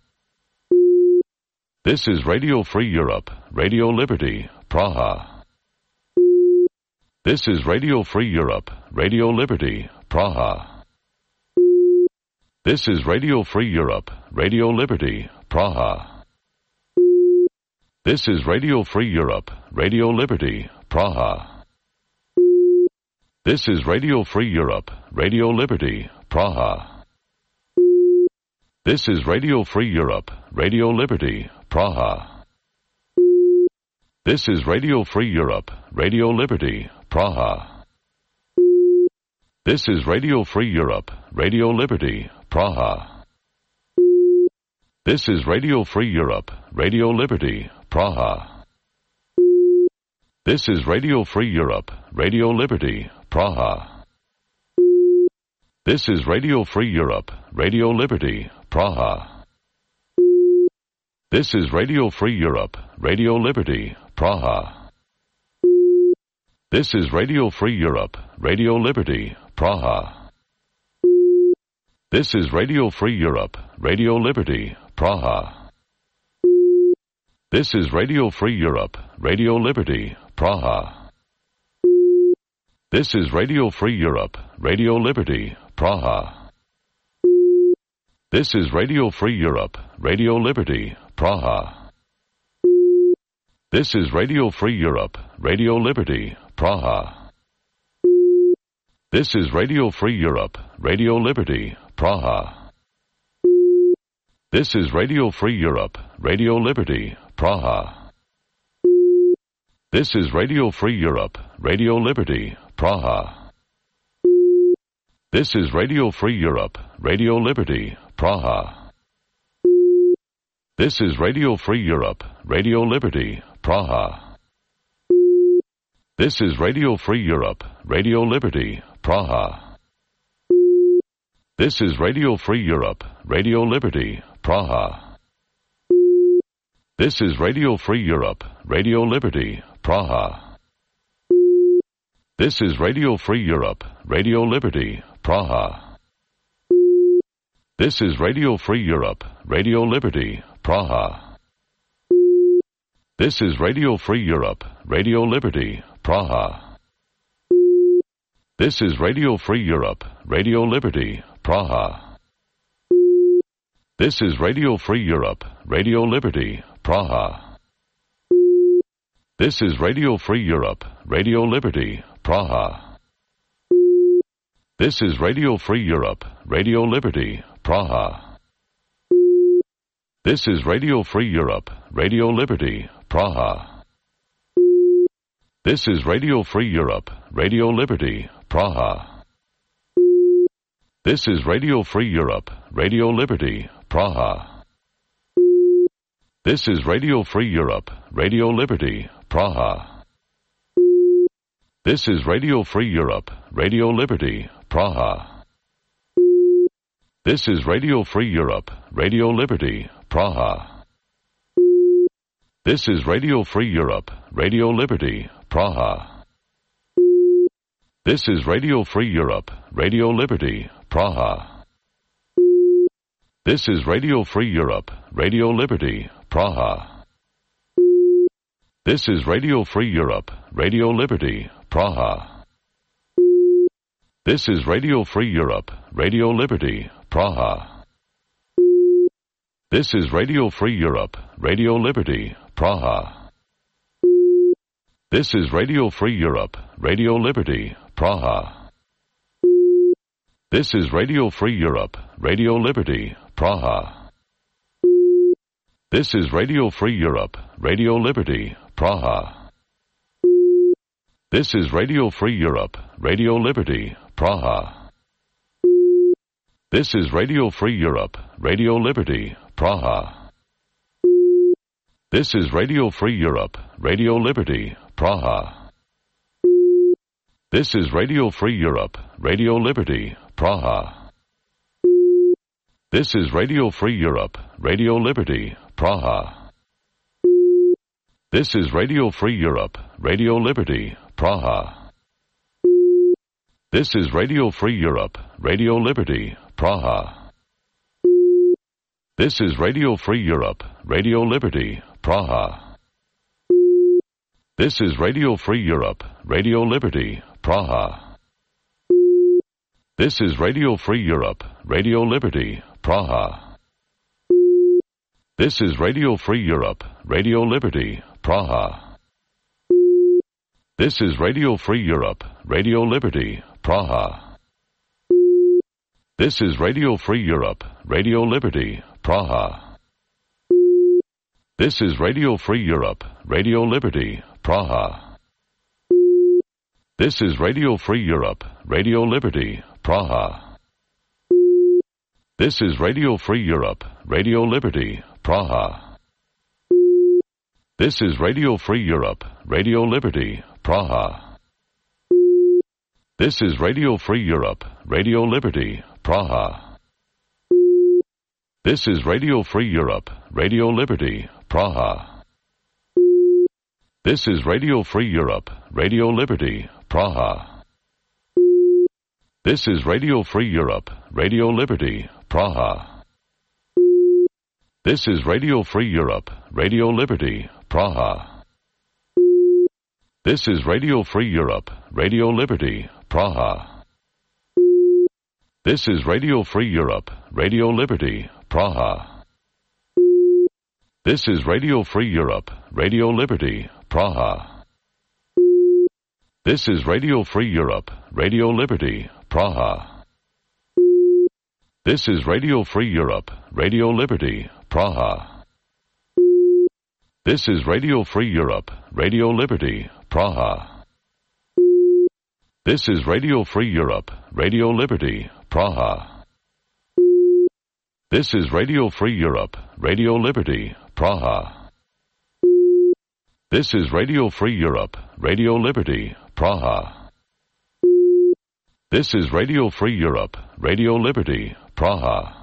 S1: This is Radio Free Europe, Radio Liberty, Praha. This is Radio Free Europe, Radio Liberty, Praha. This is Radio Free Europe, Radio Liberty, Praha. This is Radio Free Europe, Radio Liberty, Praha. This is Radio Free Europe, Radio Liberty, Praha. This is Radio Free Europe, Radio Liberty, Praha. This is Radio Free Europe, Radio Liberty, Praha. This is Radio Free Europe, Radio Liberty, Praha. This is Radio Free Europe, Radio Liberty, Praha. This is Radio Free Europe, Radio Liberty, Praha. This is Radio Free Europe, Radio Liberty, Praha. This is Radio Free Europe, Radio Liberty, Praha. This is Radio Free Europe, Radio Liberty, Praha. This is Radio Free Europe, Radio Liberty, Praha. This is Radio Free Europe, Radio Liberty, Praha. This is Radio Free Europe, Radio Liberty, Praha. This is Radio Free Europe, Radio Liberty, Praha. This is Radio Free Europe, Radio Liberty, Praha. This is Radio Free Europe, Radio Liberty, Praha. This is Radio Free Europe, Radio Liberty, Praha. This is Radio Free Europe, Radio Liberty, Praha. This is Radio Free Europe, Radio Liberty, Praha. This is Radio Free Europe, Radio Liberty, Praha. This is Radio Free Europe, Radio Liberty, Praha. This is Radio Free Europe, Radio Liberty, Praha. This is Radio Free Europe, Radio Liberty, Praha. This is Radio Free Europe, Radio Liberty, Praha. This is Radio Free Europe, Radio Liberty, Praha. This is Radio Free Europe, Radio Liberty, Praha. This is Radio Free Europe, Radio Liberty, Praha. This is Radio Free Europe, Radio Liberty, Praha. This is Radio Free Europe, Radio Liberty, Praha. This is Radio Free Europe, Radio Liberty, Praha. This is Radio Free Europe, Radio Liberty, Praha. This is Radio Free Europe, Radio Liberty, Praha. This is Radio Free Europe, Radio Liberty, Praha. This is Radio Free Europe, Radio Liberty, Praha. This is Radio Free Europe, Radio Liberty, Praha. This is Radio Free Europe, Radio Liberty, Praha. This is Radio Free Europe, Radio Liberty, Praha. This is Radio Free Europe, Radio Liberty, Praha. This is Radio Free Europe, Radio Liberty, Praha. This is Radio Free Europe, Radio Liberty, Praha. This is Radio Free Europe, Radio Liberty, Praha. This is Radio Free Europe, Radio Liberty, Praha. This is Radio Free Europe, Radio Liberty, Praha. This is Radio Free Europe, Radio Liberty, Praha. This is Radio Free Europe, Radio Liberty, Praha. This is Radio Free Europe, Radio Liberty, Praha. This is Radio Free Europe, Radio Liberty, Praha. This is Radio Free Europe, Radio Liberty, Praha. This is Radio Free Europe, Radio Liberty, Praha. This is Radio Free Europe, Radio Liberty, Praha. This is Radio Free Europe, Radio Liberty, Praha. This is Radio Free Europe, Radio Liberty, Praha. This is Radio Free Europe, Radio Liberty, Praha. This is Radio Free Europe, Radio Liberty, Praha. This is Radio Free Europe, Radio Liberty, Praha. This is Radio Free Europe, Radio Liberty, Praha. This is Radio Free Europe, Radio Liberty, Praha. This is Radio Free Europe, Radio Liberty, Praha. This is Radio Free Europe, Radio Liberty, Praha. This is Radio Free Europe, Radio Liberty, Praha. This is Radio Free Europe, Radio Liberty, Praha. This is Radio Free Europe, Radio Liberty, Praha. This is Radio Free Europe, Radio Liberty, Praha. This is Radio Free Europe, Radio Liberty, Praha. This is Radio Free Europe, Radio Liberty, Praha. This is Radio Free Europe, Radio Liberty, Praha. This is Radio Free Europe, Radio Liberty, Praha. This is Radio Free Europe, Radio Liberty, Praha. This is Radio Free Europe, Radio Liberty, Praha. This is Radio Free Europe, Radio Liberty, Praha. This is Radio Free Europe, Radio Liberty, Praha. This is Radio Free Europe, Radio Liberty, Praha. This is Radio Free Europe, Radio Liberty, Praha. This is Radio Free Europe, Radio Liberty, Praha. This is Radio Free Europe, Radio Liberty, Praha. This is Radio Free Europe, Radio Liberty, Praha. This is Radio Free Europe, Radio Liberty, Praha.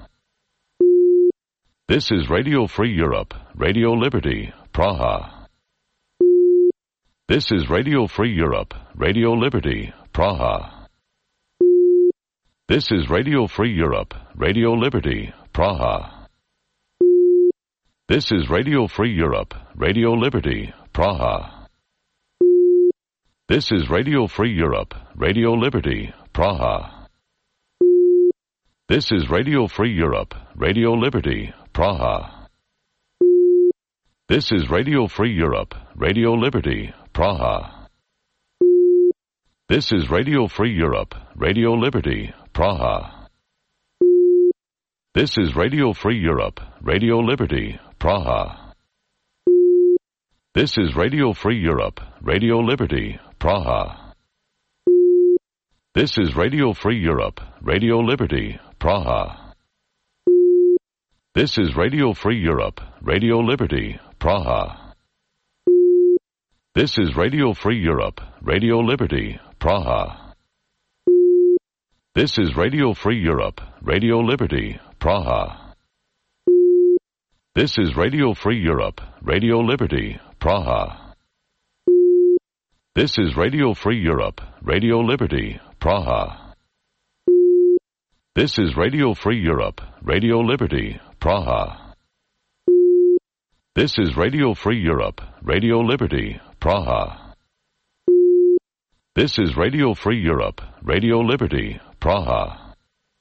S1: This is Radio Free Europe, Radio Liberty, Praha. This is Radio Free Europe, Radio Liberty, Praha. This is Radio Free Europe, Radio Liberty, Praha. This is Radio Free Europe, Radio Liberty, Praha. This is Radio Free Europe, Radio Liberty, Praha. This is Radio Free Europe, Radio Liberty, Praha. This is Radio Free Europe, Radio Liberty, Praha. This is Radio Free Europe, Radio Liberty, Praha. This is Radio Free Europe, Radio Liberty, Praha. This is Radio Free Europe, Radio Liberty, Praha. This is Radio Free Europe, Radio Liberty, Praha. This is Radio Free Europe, Radio Liberty, Praha. This is Radio Free Europe, Radio Liberty, Praha. This is Radio Free Europe, Radio Liberty, Praha. This is Radio Free Europe, Radio Liberty, Praha. This is Radio Free Europe, Radio Liberty, Praha. This is Radio Free Europe, Radio Liberty, Praha. This is Radio Free Europe, Radio Liberty, Praha. This is Radio Free Europe, Radio Liberty, Praha.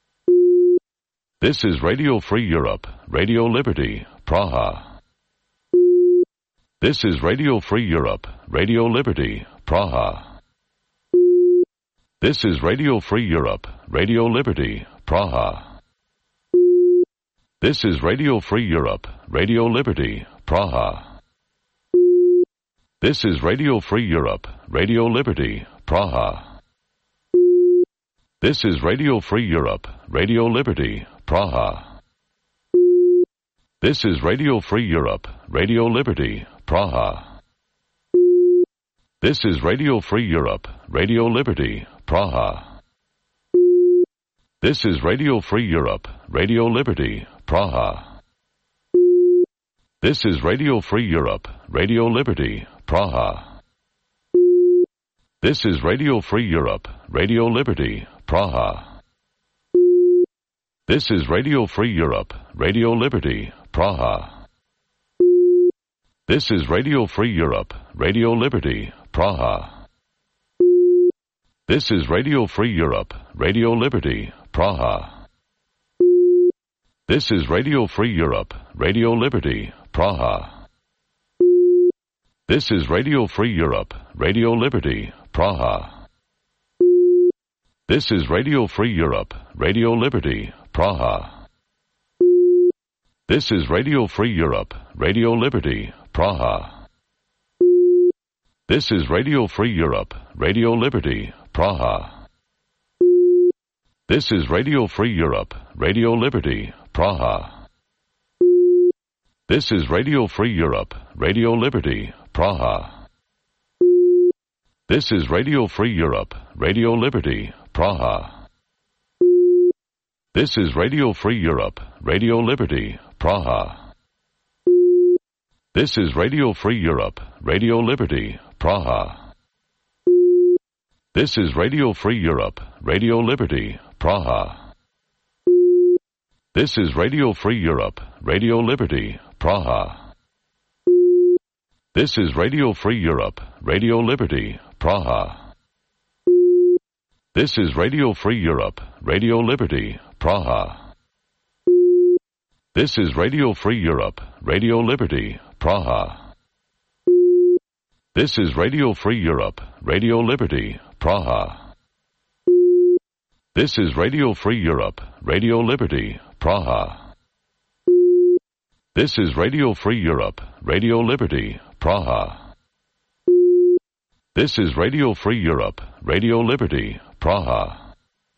S1: This is Radio Free Europe, Radio Liberty, Praha. This is Radio Free Europe, Radio Liberty, Praha. This is Radio Free Europe, Radio Liberty, Praha. This is Radio Free Europe, Radio Liberty, Praha. This is Radio Free Europe, Radio Liberty, Praha. This is Radio Free Europe, Radio Liberty, Praha. This is Radio Free Europe, Radio Liberty, Praha. This is Radio Free Europe, Radio Liberty, Praha. This is Radio Free Europe, Radio Liberty, Praha. This is Radio Free Europe, Radio Liberty, Praha. This is Radio Free Europe, Radio Liberty, Praha. This is Radio Free Europe, Radio Liberty, Praha. This is Radio Free Europe, Radio Liberty, Praha. This is Radio Free Europe, Radio Liberty, Praha. This is Radio Free Europe, Radio Liberty, Praha. This is Radio Free Europe, Radio Liberty, Praha. This is Radio Free Europe, Radio Liberty, Praha. This is Radio Free Europe, Radio Liberty, Praha. This is Radio Free Europe, Radio Liberty, Praha. This is Radio Free Europe, Radio Liberty, Praha. This is Radio Free Europe, Radio Liberty, Praha. This is Radio Free Europe, Radio Liberty, Praha. This is Radio Free Europe, Radio Liberty, Praha. This is Radio Free Europe, Radio Liberty, Praha. This is Radio Free Europe, Radio Liberty, Praha. This is Radio Free Europe, Radio Liberty, Praha. This is Radio Free Europe, Radio Liberty, Praha. This is Radio Free Europe, Radio Liberty, Praha. This is Radio Free Europe, Radio Liberty, Praha. This is Radio Free Europe, Radio Liberty, Praha. This is Radio Free Europe, Radio Liberty, Praha. This is Radio Free Europe, Radio Liberty, Praha. This is Radio Free Europe, Radio Liberty, Praha.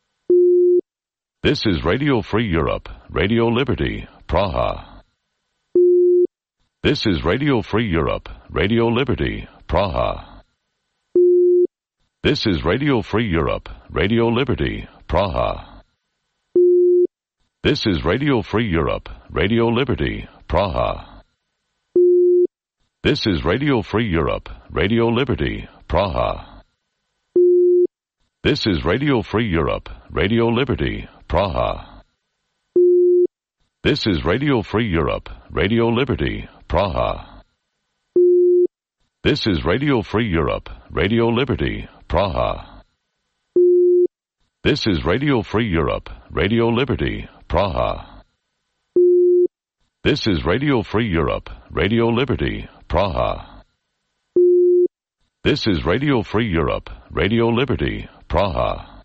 S1: This is Radio Free Europe, Radio Liberty, Praha. This is Radio Free Europe, Radio Liberty, Praha. This is Radio Free Europe, Radio Liberty, Praha. This is Radio Free Europe, Radio Liberty, Praha. This is Radio Free Europe, Radio Liberty, Praha. This is Radio Free Europe, Radio Liberty, Praha. This is Radio Free Europe, Radio Liberty, Praha. This is Radio Free Europe, Radio Liberty, Praha. This is Radio Free Europe, Radio Liberty, Praha. This is Radio Free Europe, Radio Liberty, Praha. This is Radio Free Europe, Radio Liberty, Praha.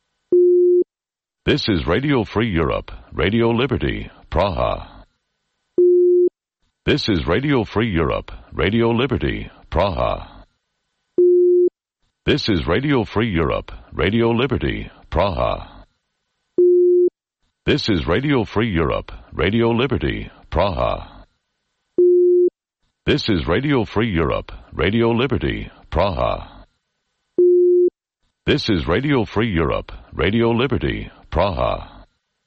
S1: This is Radio Free Europe, Radio Liberty, Praha. This is Radio Free Europe, Radio Liberty, Praha. This is Radio Free Europe, Radio Liberty, Praha. This is Radio Free Europe, Radio Liberty, Praha. This is Radio Free Europe, Radio Liberty, Praha. This is Radio Free Europe, Radio Liberty, Praha.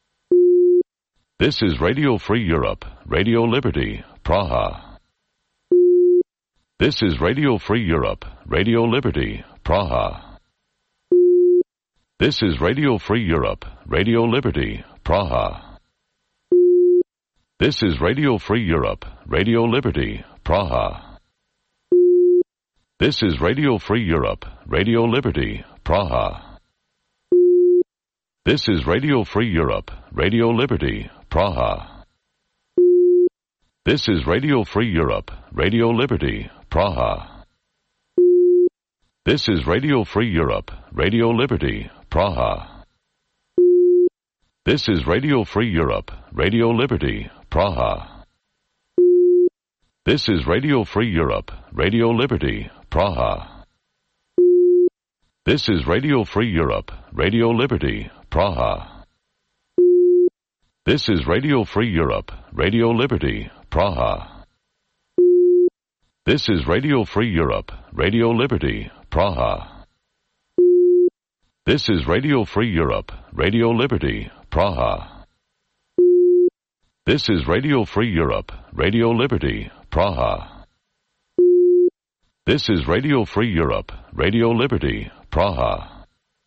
S1: This is Radio Free Europe, Radio Liberty, Praha. This is Radio Free Europe, Radio Liberty, Praha. This is Radio Free Europe, Radio Liberty, Praha. This is Radio Free Europe, Radio Liberty, Praha. This is Radio Free Europe, Radio Liberty, Praha. This is Radio Free Europe, Radio Liberty, Praha. This is Radio Free Europe, Radio Liberty, Praha. This is Radio Free Europe, Radio Liberty, Praha. This is Radio Free Europe, Radio Liberty, Praha. This is Radio Free Europe, Radio Liberty, Praha. This is Radio Free Europe, Radio Liberty, Praha. This is Radio Free Europe, Radio Liberty, Praha. This is Radio Free Europe, Radio Liberty, Praha. This is Radio Free Europe, Radio Liberty, Praha. This is Radio Free Europe, Radio Liberty, Praha. This is Radio Free Europe, Radio Liberty, Praha.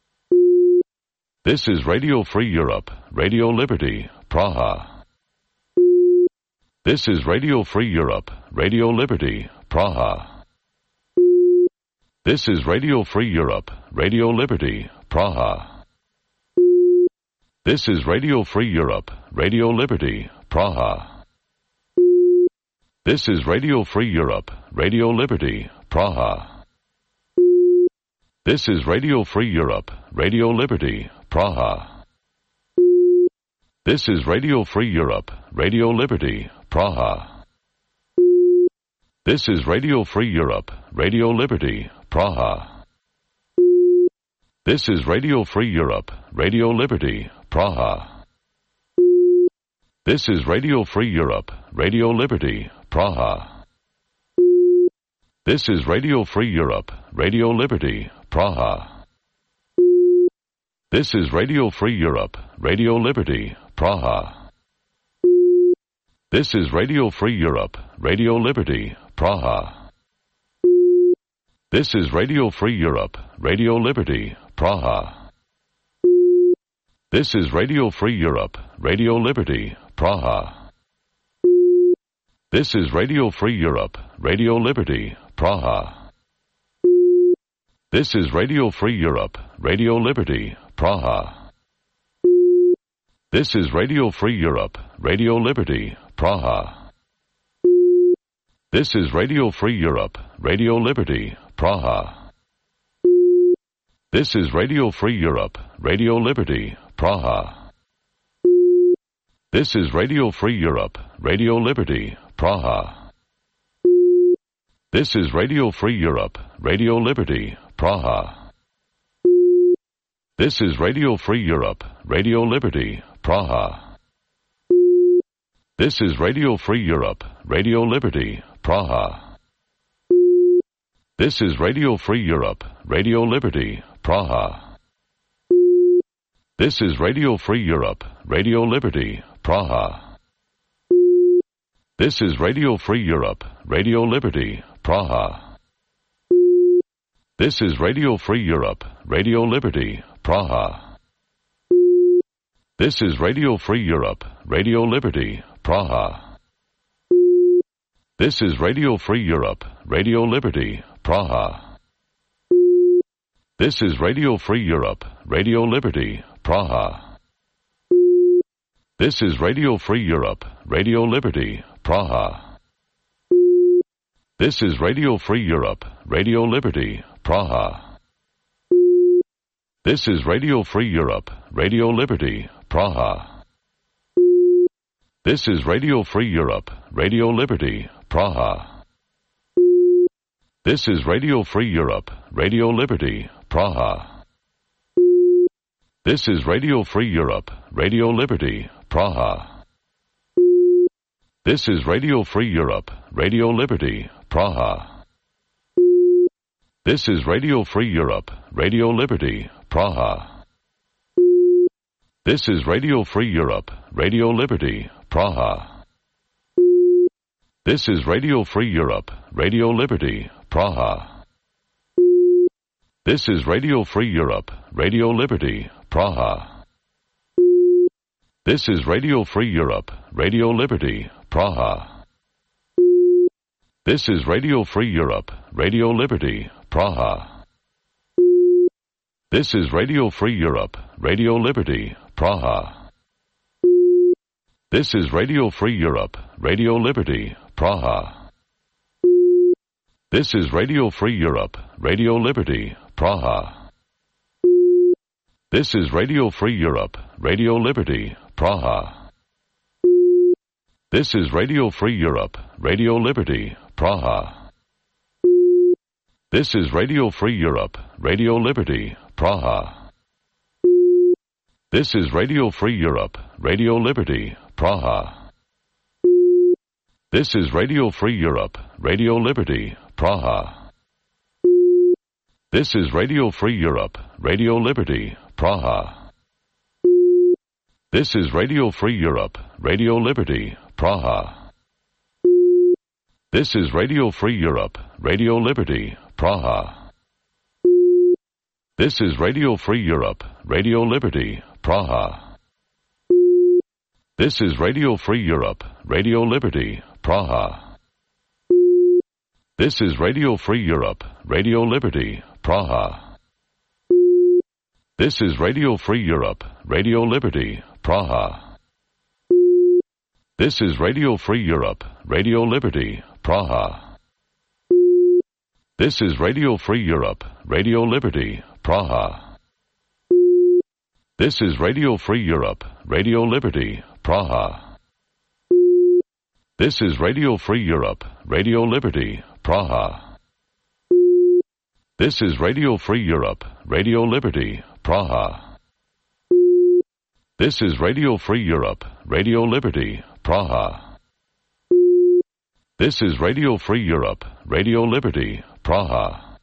S1: This is Radio Free Europe, Radio Liberty, Praha. This is Radio Free Europe, Radio Liberty, Praha. This is Radio Free Europe, Radio Liberty, Praha. This is Radio Free Europe, Radio Liberty, Praha. This is Radio Free Europe, Radio Liberty, Praha. This is Radio Free Europe, Radio Liberty, Praha. This is Radio Free Europe, Radio Liberty, Praha. This is Radio Free Europe, Radio Liberty, Praha. This is Radio Free Europe, Radio Liberty, Praha. This is Radio Free Europe, Radio Liberty, Praha. This is Radio Free Europe, Radio Liberty, Praha. This is Radio Free Europe, Radio Liberty, Praha. This is Radio Free Europe, Radio Liberty, Praha. This is Radio Free Europe, Radio Liberty, Praha. This is Radio Free Europe, Radio Liberty, Praha. This is Radio Free Europe, Radio Liberty, Praha. This is Radio Free Europe, Radio Liberty, Praha. This is Radio Free Europe, Radio Liberty, Praha. This is Radio Free Europe, Radio Liberty, Praha. This is Radio Free Europe, Radio Liberty, Praha. This is Radio Free Europe, Radio Liberty, Praha. This is Radio Free Europe, Radio Liberty, Praha. This is Radio Free Europe, Radio Liberty, Praha. This is Radio Free Europe, Radio Liberty, Praha. This is Radio Free Europe, Radio Liberty, Praha. This is Radio Free Europe, Radio Liberty, Praha. This is Radio Free Europe, Radio Liberty, Praha. This is Radio Free Europe, Radio Liberty, Praha. This is Radio Free Europe, Radio Liberty, Praha. This is Radio Free Europe, Radio Liberty, Praha. This is Radio Free Europe, Radio Liberty, Praha. This is Radio Free Europe, Radio Liberty, Praha. This is Radio Free Europe, Radio Liberty, Praha. This is Radio Free Europe, Radio Liberty, Praha. This is Radio Free Europe, Radio Liberty, Praha. This is Radio Free Europe, Radio Liberty, Praha. This is Radio Free Europe, Radio Liberty, Praha. This is Radio Free Europe, Radio Liberty, Praha. This is Radio Free Europe, Radio Liberty, Praha. This is Radio Free Europe, Radio Liberty, Praha. This is Radio Free Europe, Radio Liberty, Praha. This is Radio Free Europe, Radio Liberty, Praha. This is Radio Free Europe, Radio Liberty, Praha. This is Radio Free Europe, Radio Liberty, Praha. This is Radio Free Europe, Radio Liberty, Praha. This is Radio Free Europe, Radio Liberty, Praha. This is Radio Free Europe, Radio Liberty, Praha. This is Radio Free Europe, Radio Liberty, Praha. This is Radio Free Europe, Radio Liberty, Praha. This is Radio Free Europe, Radio Liberty, Praha. This is Radio Free Europe, Radio Liberty, Praha. This is Radio Free Europe, Radio Liberty, Praha. This is Radio Free Europe, Radio Liberty, Praha. This is Radio Free Europe, Radio Liberty, Praha. This is Radio Free Europe, Radio Liberty, Praha. This is Radio Free Europe, Radio Liberty, Praha. This is Radio Free Europe, Radio Liberty, Praha. This is Radio Free Europe, Radio Liberty, Praha. This is Radio Free Europe, Radio Liberty, Praha. This is Radio Free Europe, Radio Liberty, Praha. This is Radio Free Europe, Radio Liberty, Praha. This is Radio Free Europe, Radio Liberty, Praha. This is Radio Free Europe, Radio Liberty, Praha. This is Radio Free Europe, Radio Liberty, Praha. This is Radio Free Europe, Radio Liberty, Praha. This is Radio Free Europe, Radio Liberty, Praha.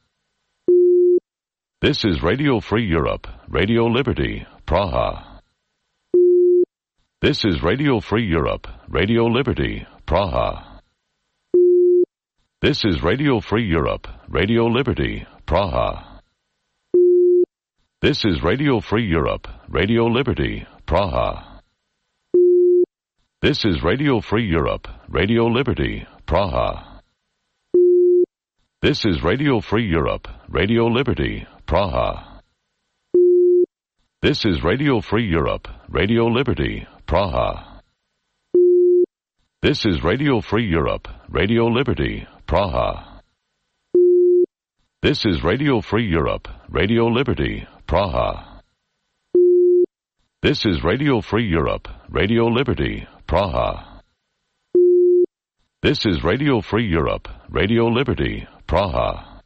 S1: This is Radio Free Europe, Radio Liberty, Praha. This is Radio Free Europe, Radio Liberty, Praha. This is Radio Free Europe, Radio Liberty, Praha. This is Radio Free Europe, Radio Liberty, Praha. This is Radio Free Europe, Radio Liberty, Praha. This is Radio Free Europe, Radio Liberty, Praha. This is Radio Free Europe, Radio Liberty, Praha. This is Radio Free Europe, Radio Liberty, Praha. This is Radio Free Europe, Radio Liberty, Praha. This is Radio Free Europe, Radio Liberty, Praha. This is Radio Free Europe, Radio Liberty, Praha.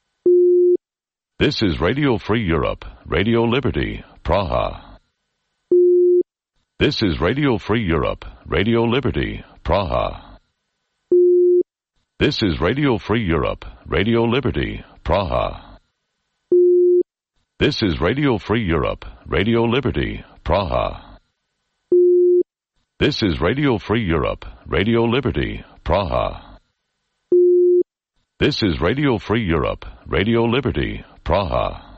S1: This is Radio Free Europe, Radio Liberty, Praha. This is Radio Free Europe, Radio Liberty, Praha. This is Radio Free Europe, Radio Liberty, Praha. This is Radio Free Europe, Radio Liberty, Praha. This is Radio Free Europe, Radio Liberty, Praha. This is Radio Free Europe, Radio Liberty, Praha.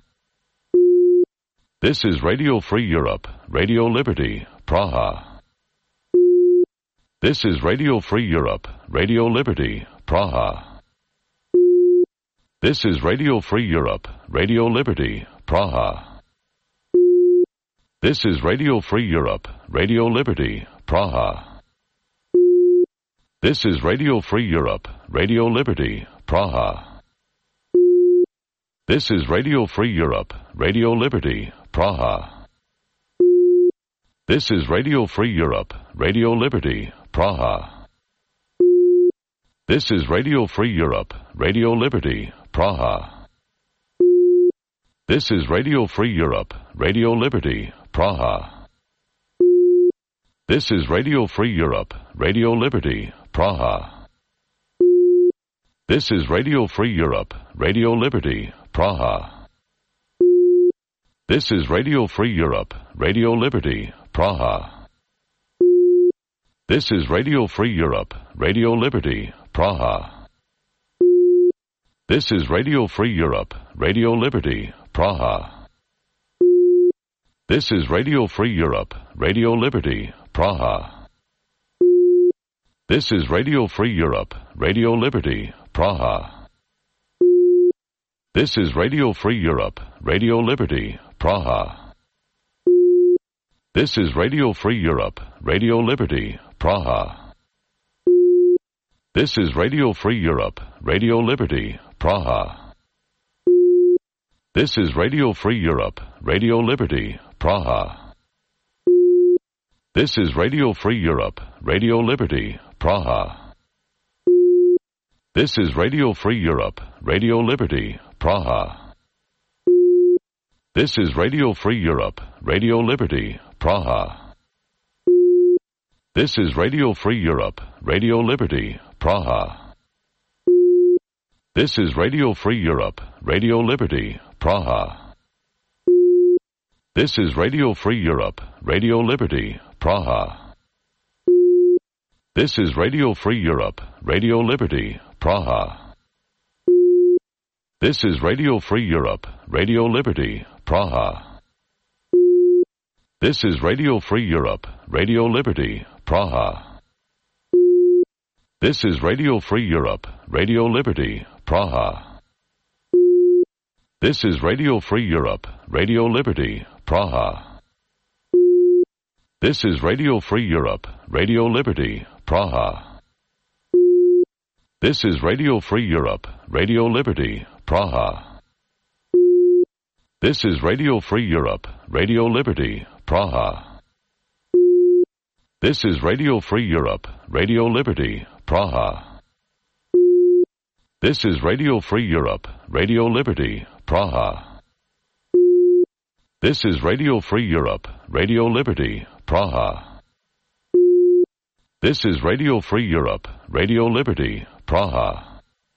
S1: This is Radio Free Europe, Radio Liberty, Praha. This is Radio Free Europe, Radio Liberty, Praha. This is Radio Free Europe, Radio Liberty, Praha. This is Radio Free Europe, Radio Liberty, Praha. This is Radio Free Europe, Radio Liberty, Praha. This is Radio Free Europe, Radio Liberty, Praha. This is Radio Free Europe, Radio Liberty, Praha. This is Radio Free Europe, Radio Liberty, Praha. This is Radio Free Europe, Radio Liberty, Praha. This is Radio Free Europe, Radio Liberty, Praha. This is Radio Free Europe, Radio Liberty, Praha. This is Radio Free Europe, Radio Liberty, Praha. This is Radio Free Europe, Radio Liberty, Praha. This is Radio Free Europe, Radio Liberty, Praha. This is Radio Free Europe, Radio Liberty, Praha. This is Radio Free Europe, Radio Liberty, Praha. This is Radio Free Europe, Radio Liberty, Praha. This is Radio Free Europe, Radio Liberty, Praha. This is Radio Free Europe, Radio Liberty, Praha. This is Radio Free Europe, Radio Liberty, Praha. This is Radio Free Europe, Radio Liberty, Praha. This is Radio Free Europe, Radio Liberty, Praha. This is Radio Free Europe, Radio Liberty, Praha. This is Radio Free Europe, Radio Liberty, Praha. This is Radio Free Europe, Radio Liberty, Praha. This is Radio Free Europe, Radio Liberty, Praha. This is Radio Free Europe, Radio Liberty, Praha. This is Radio Free Europe, Radio Liberty, Praha. This is Radio Free Europe, Radio Liberty, Praha. This is Radio Free Europe, Radio Liberty, Praha. This is Radio Free Europe, Radio Liberty, Praha. This is Radio Free Europe, Radio Liberty, Praha. This is Radio Free Europe, Radio Liberty, Praha. This is Radio Free Europe, Radio Liberty, Praha. This is Radio Free Europe, Radio Liberty, Praha. This is Radio Free Europe, Radio Liberty, Praha. This is Radio Free Europe, Radio Liberty, Praha. This is Radio Free Europe, Radio Liberty, Praha.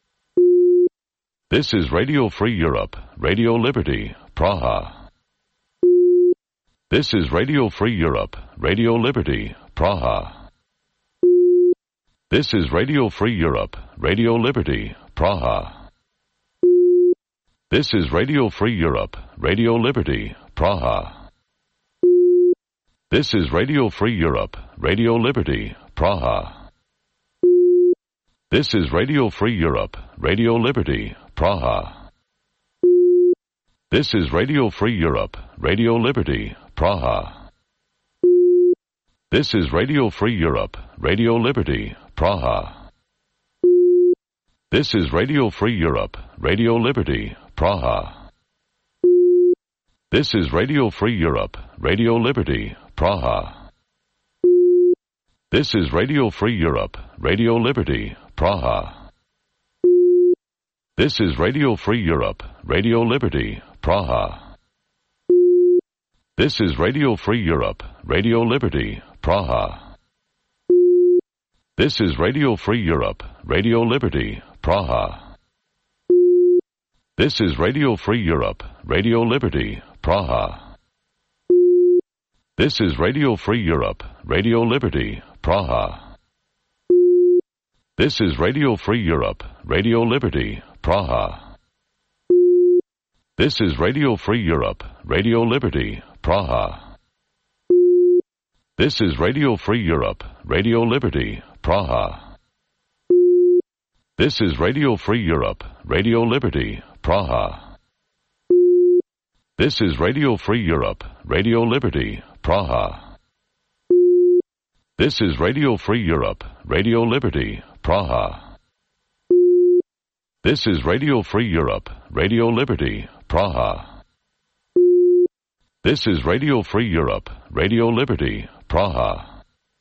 S1: This is Radio Free Europe, Radio Liberty, Praha. This is Radio Free Europe, Radio Liberty, Praha. This is Radio Free Europe, Radio Liberty, Praha. This is Radio Free Europe, Radio Liberty, Praha. This is Radio Free Europe, Radio Liberty, Praha. This is Radio Free Europe, Radio Liberty, Praha. This is Radio Free Europe, Radio Liberty, Praha. This is Radio Free Europe, Radio Liberty, Praha. This is Radio Free Europe, Radio Liberty, Praha. This is Radio Free Europe, Radio Liberty, Praha. This is Radio Free Europe, Radio Liberty, Praha. This is Radio Free Europe, Radio Liberty, Praha. This is Radio Free Europe, Radio Liberty, Praha. This is Radio Free Europe, Radio Liberty, Praha. This is Radio Free Europe, Radio Liberty, Praha. This is Radio Free Europe, Radio Liberty, Praha. This is Radio Free Europe, Radio Liberty, Praha. This is Radio Free Europe, Radio Liberty, Praha. This is Radio Free Europe, Radio Liberty, Praha. This is Radio Free Europe, Radio Liberty, Praha. This is Radio Free Europe, Radio Liberty, Praha. This is Radio Free Europe, Radio Liberty, Praha. This is Radio Free Europe, Radio Liberty, Praha. This is Radio Free Europe, Radio Liberty, Praha.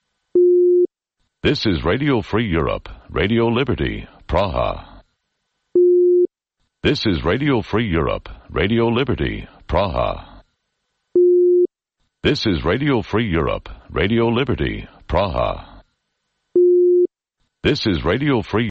S1: This is Radio Free Europe, Radio Liberty, Praha. This is Radio Free Europe, Radio Liberty, Praha. This is Radio Free Europe, Radio Liberty, Praha. This is Radio Free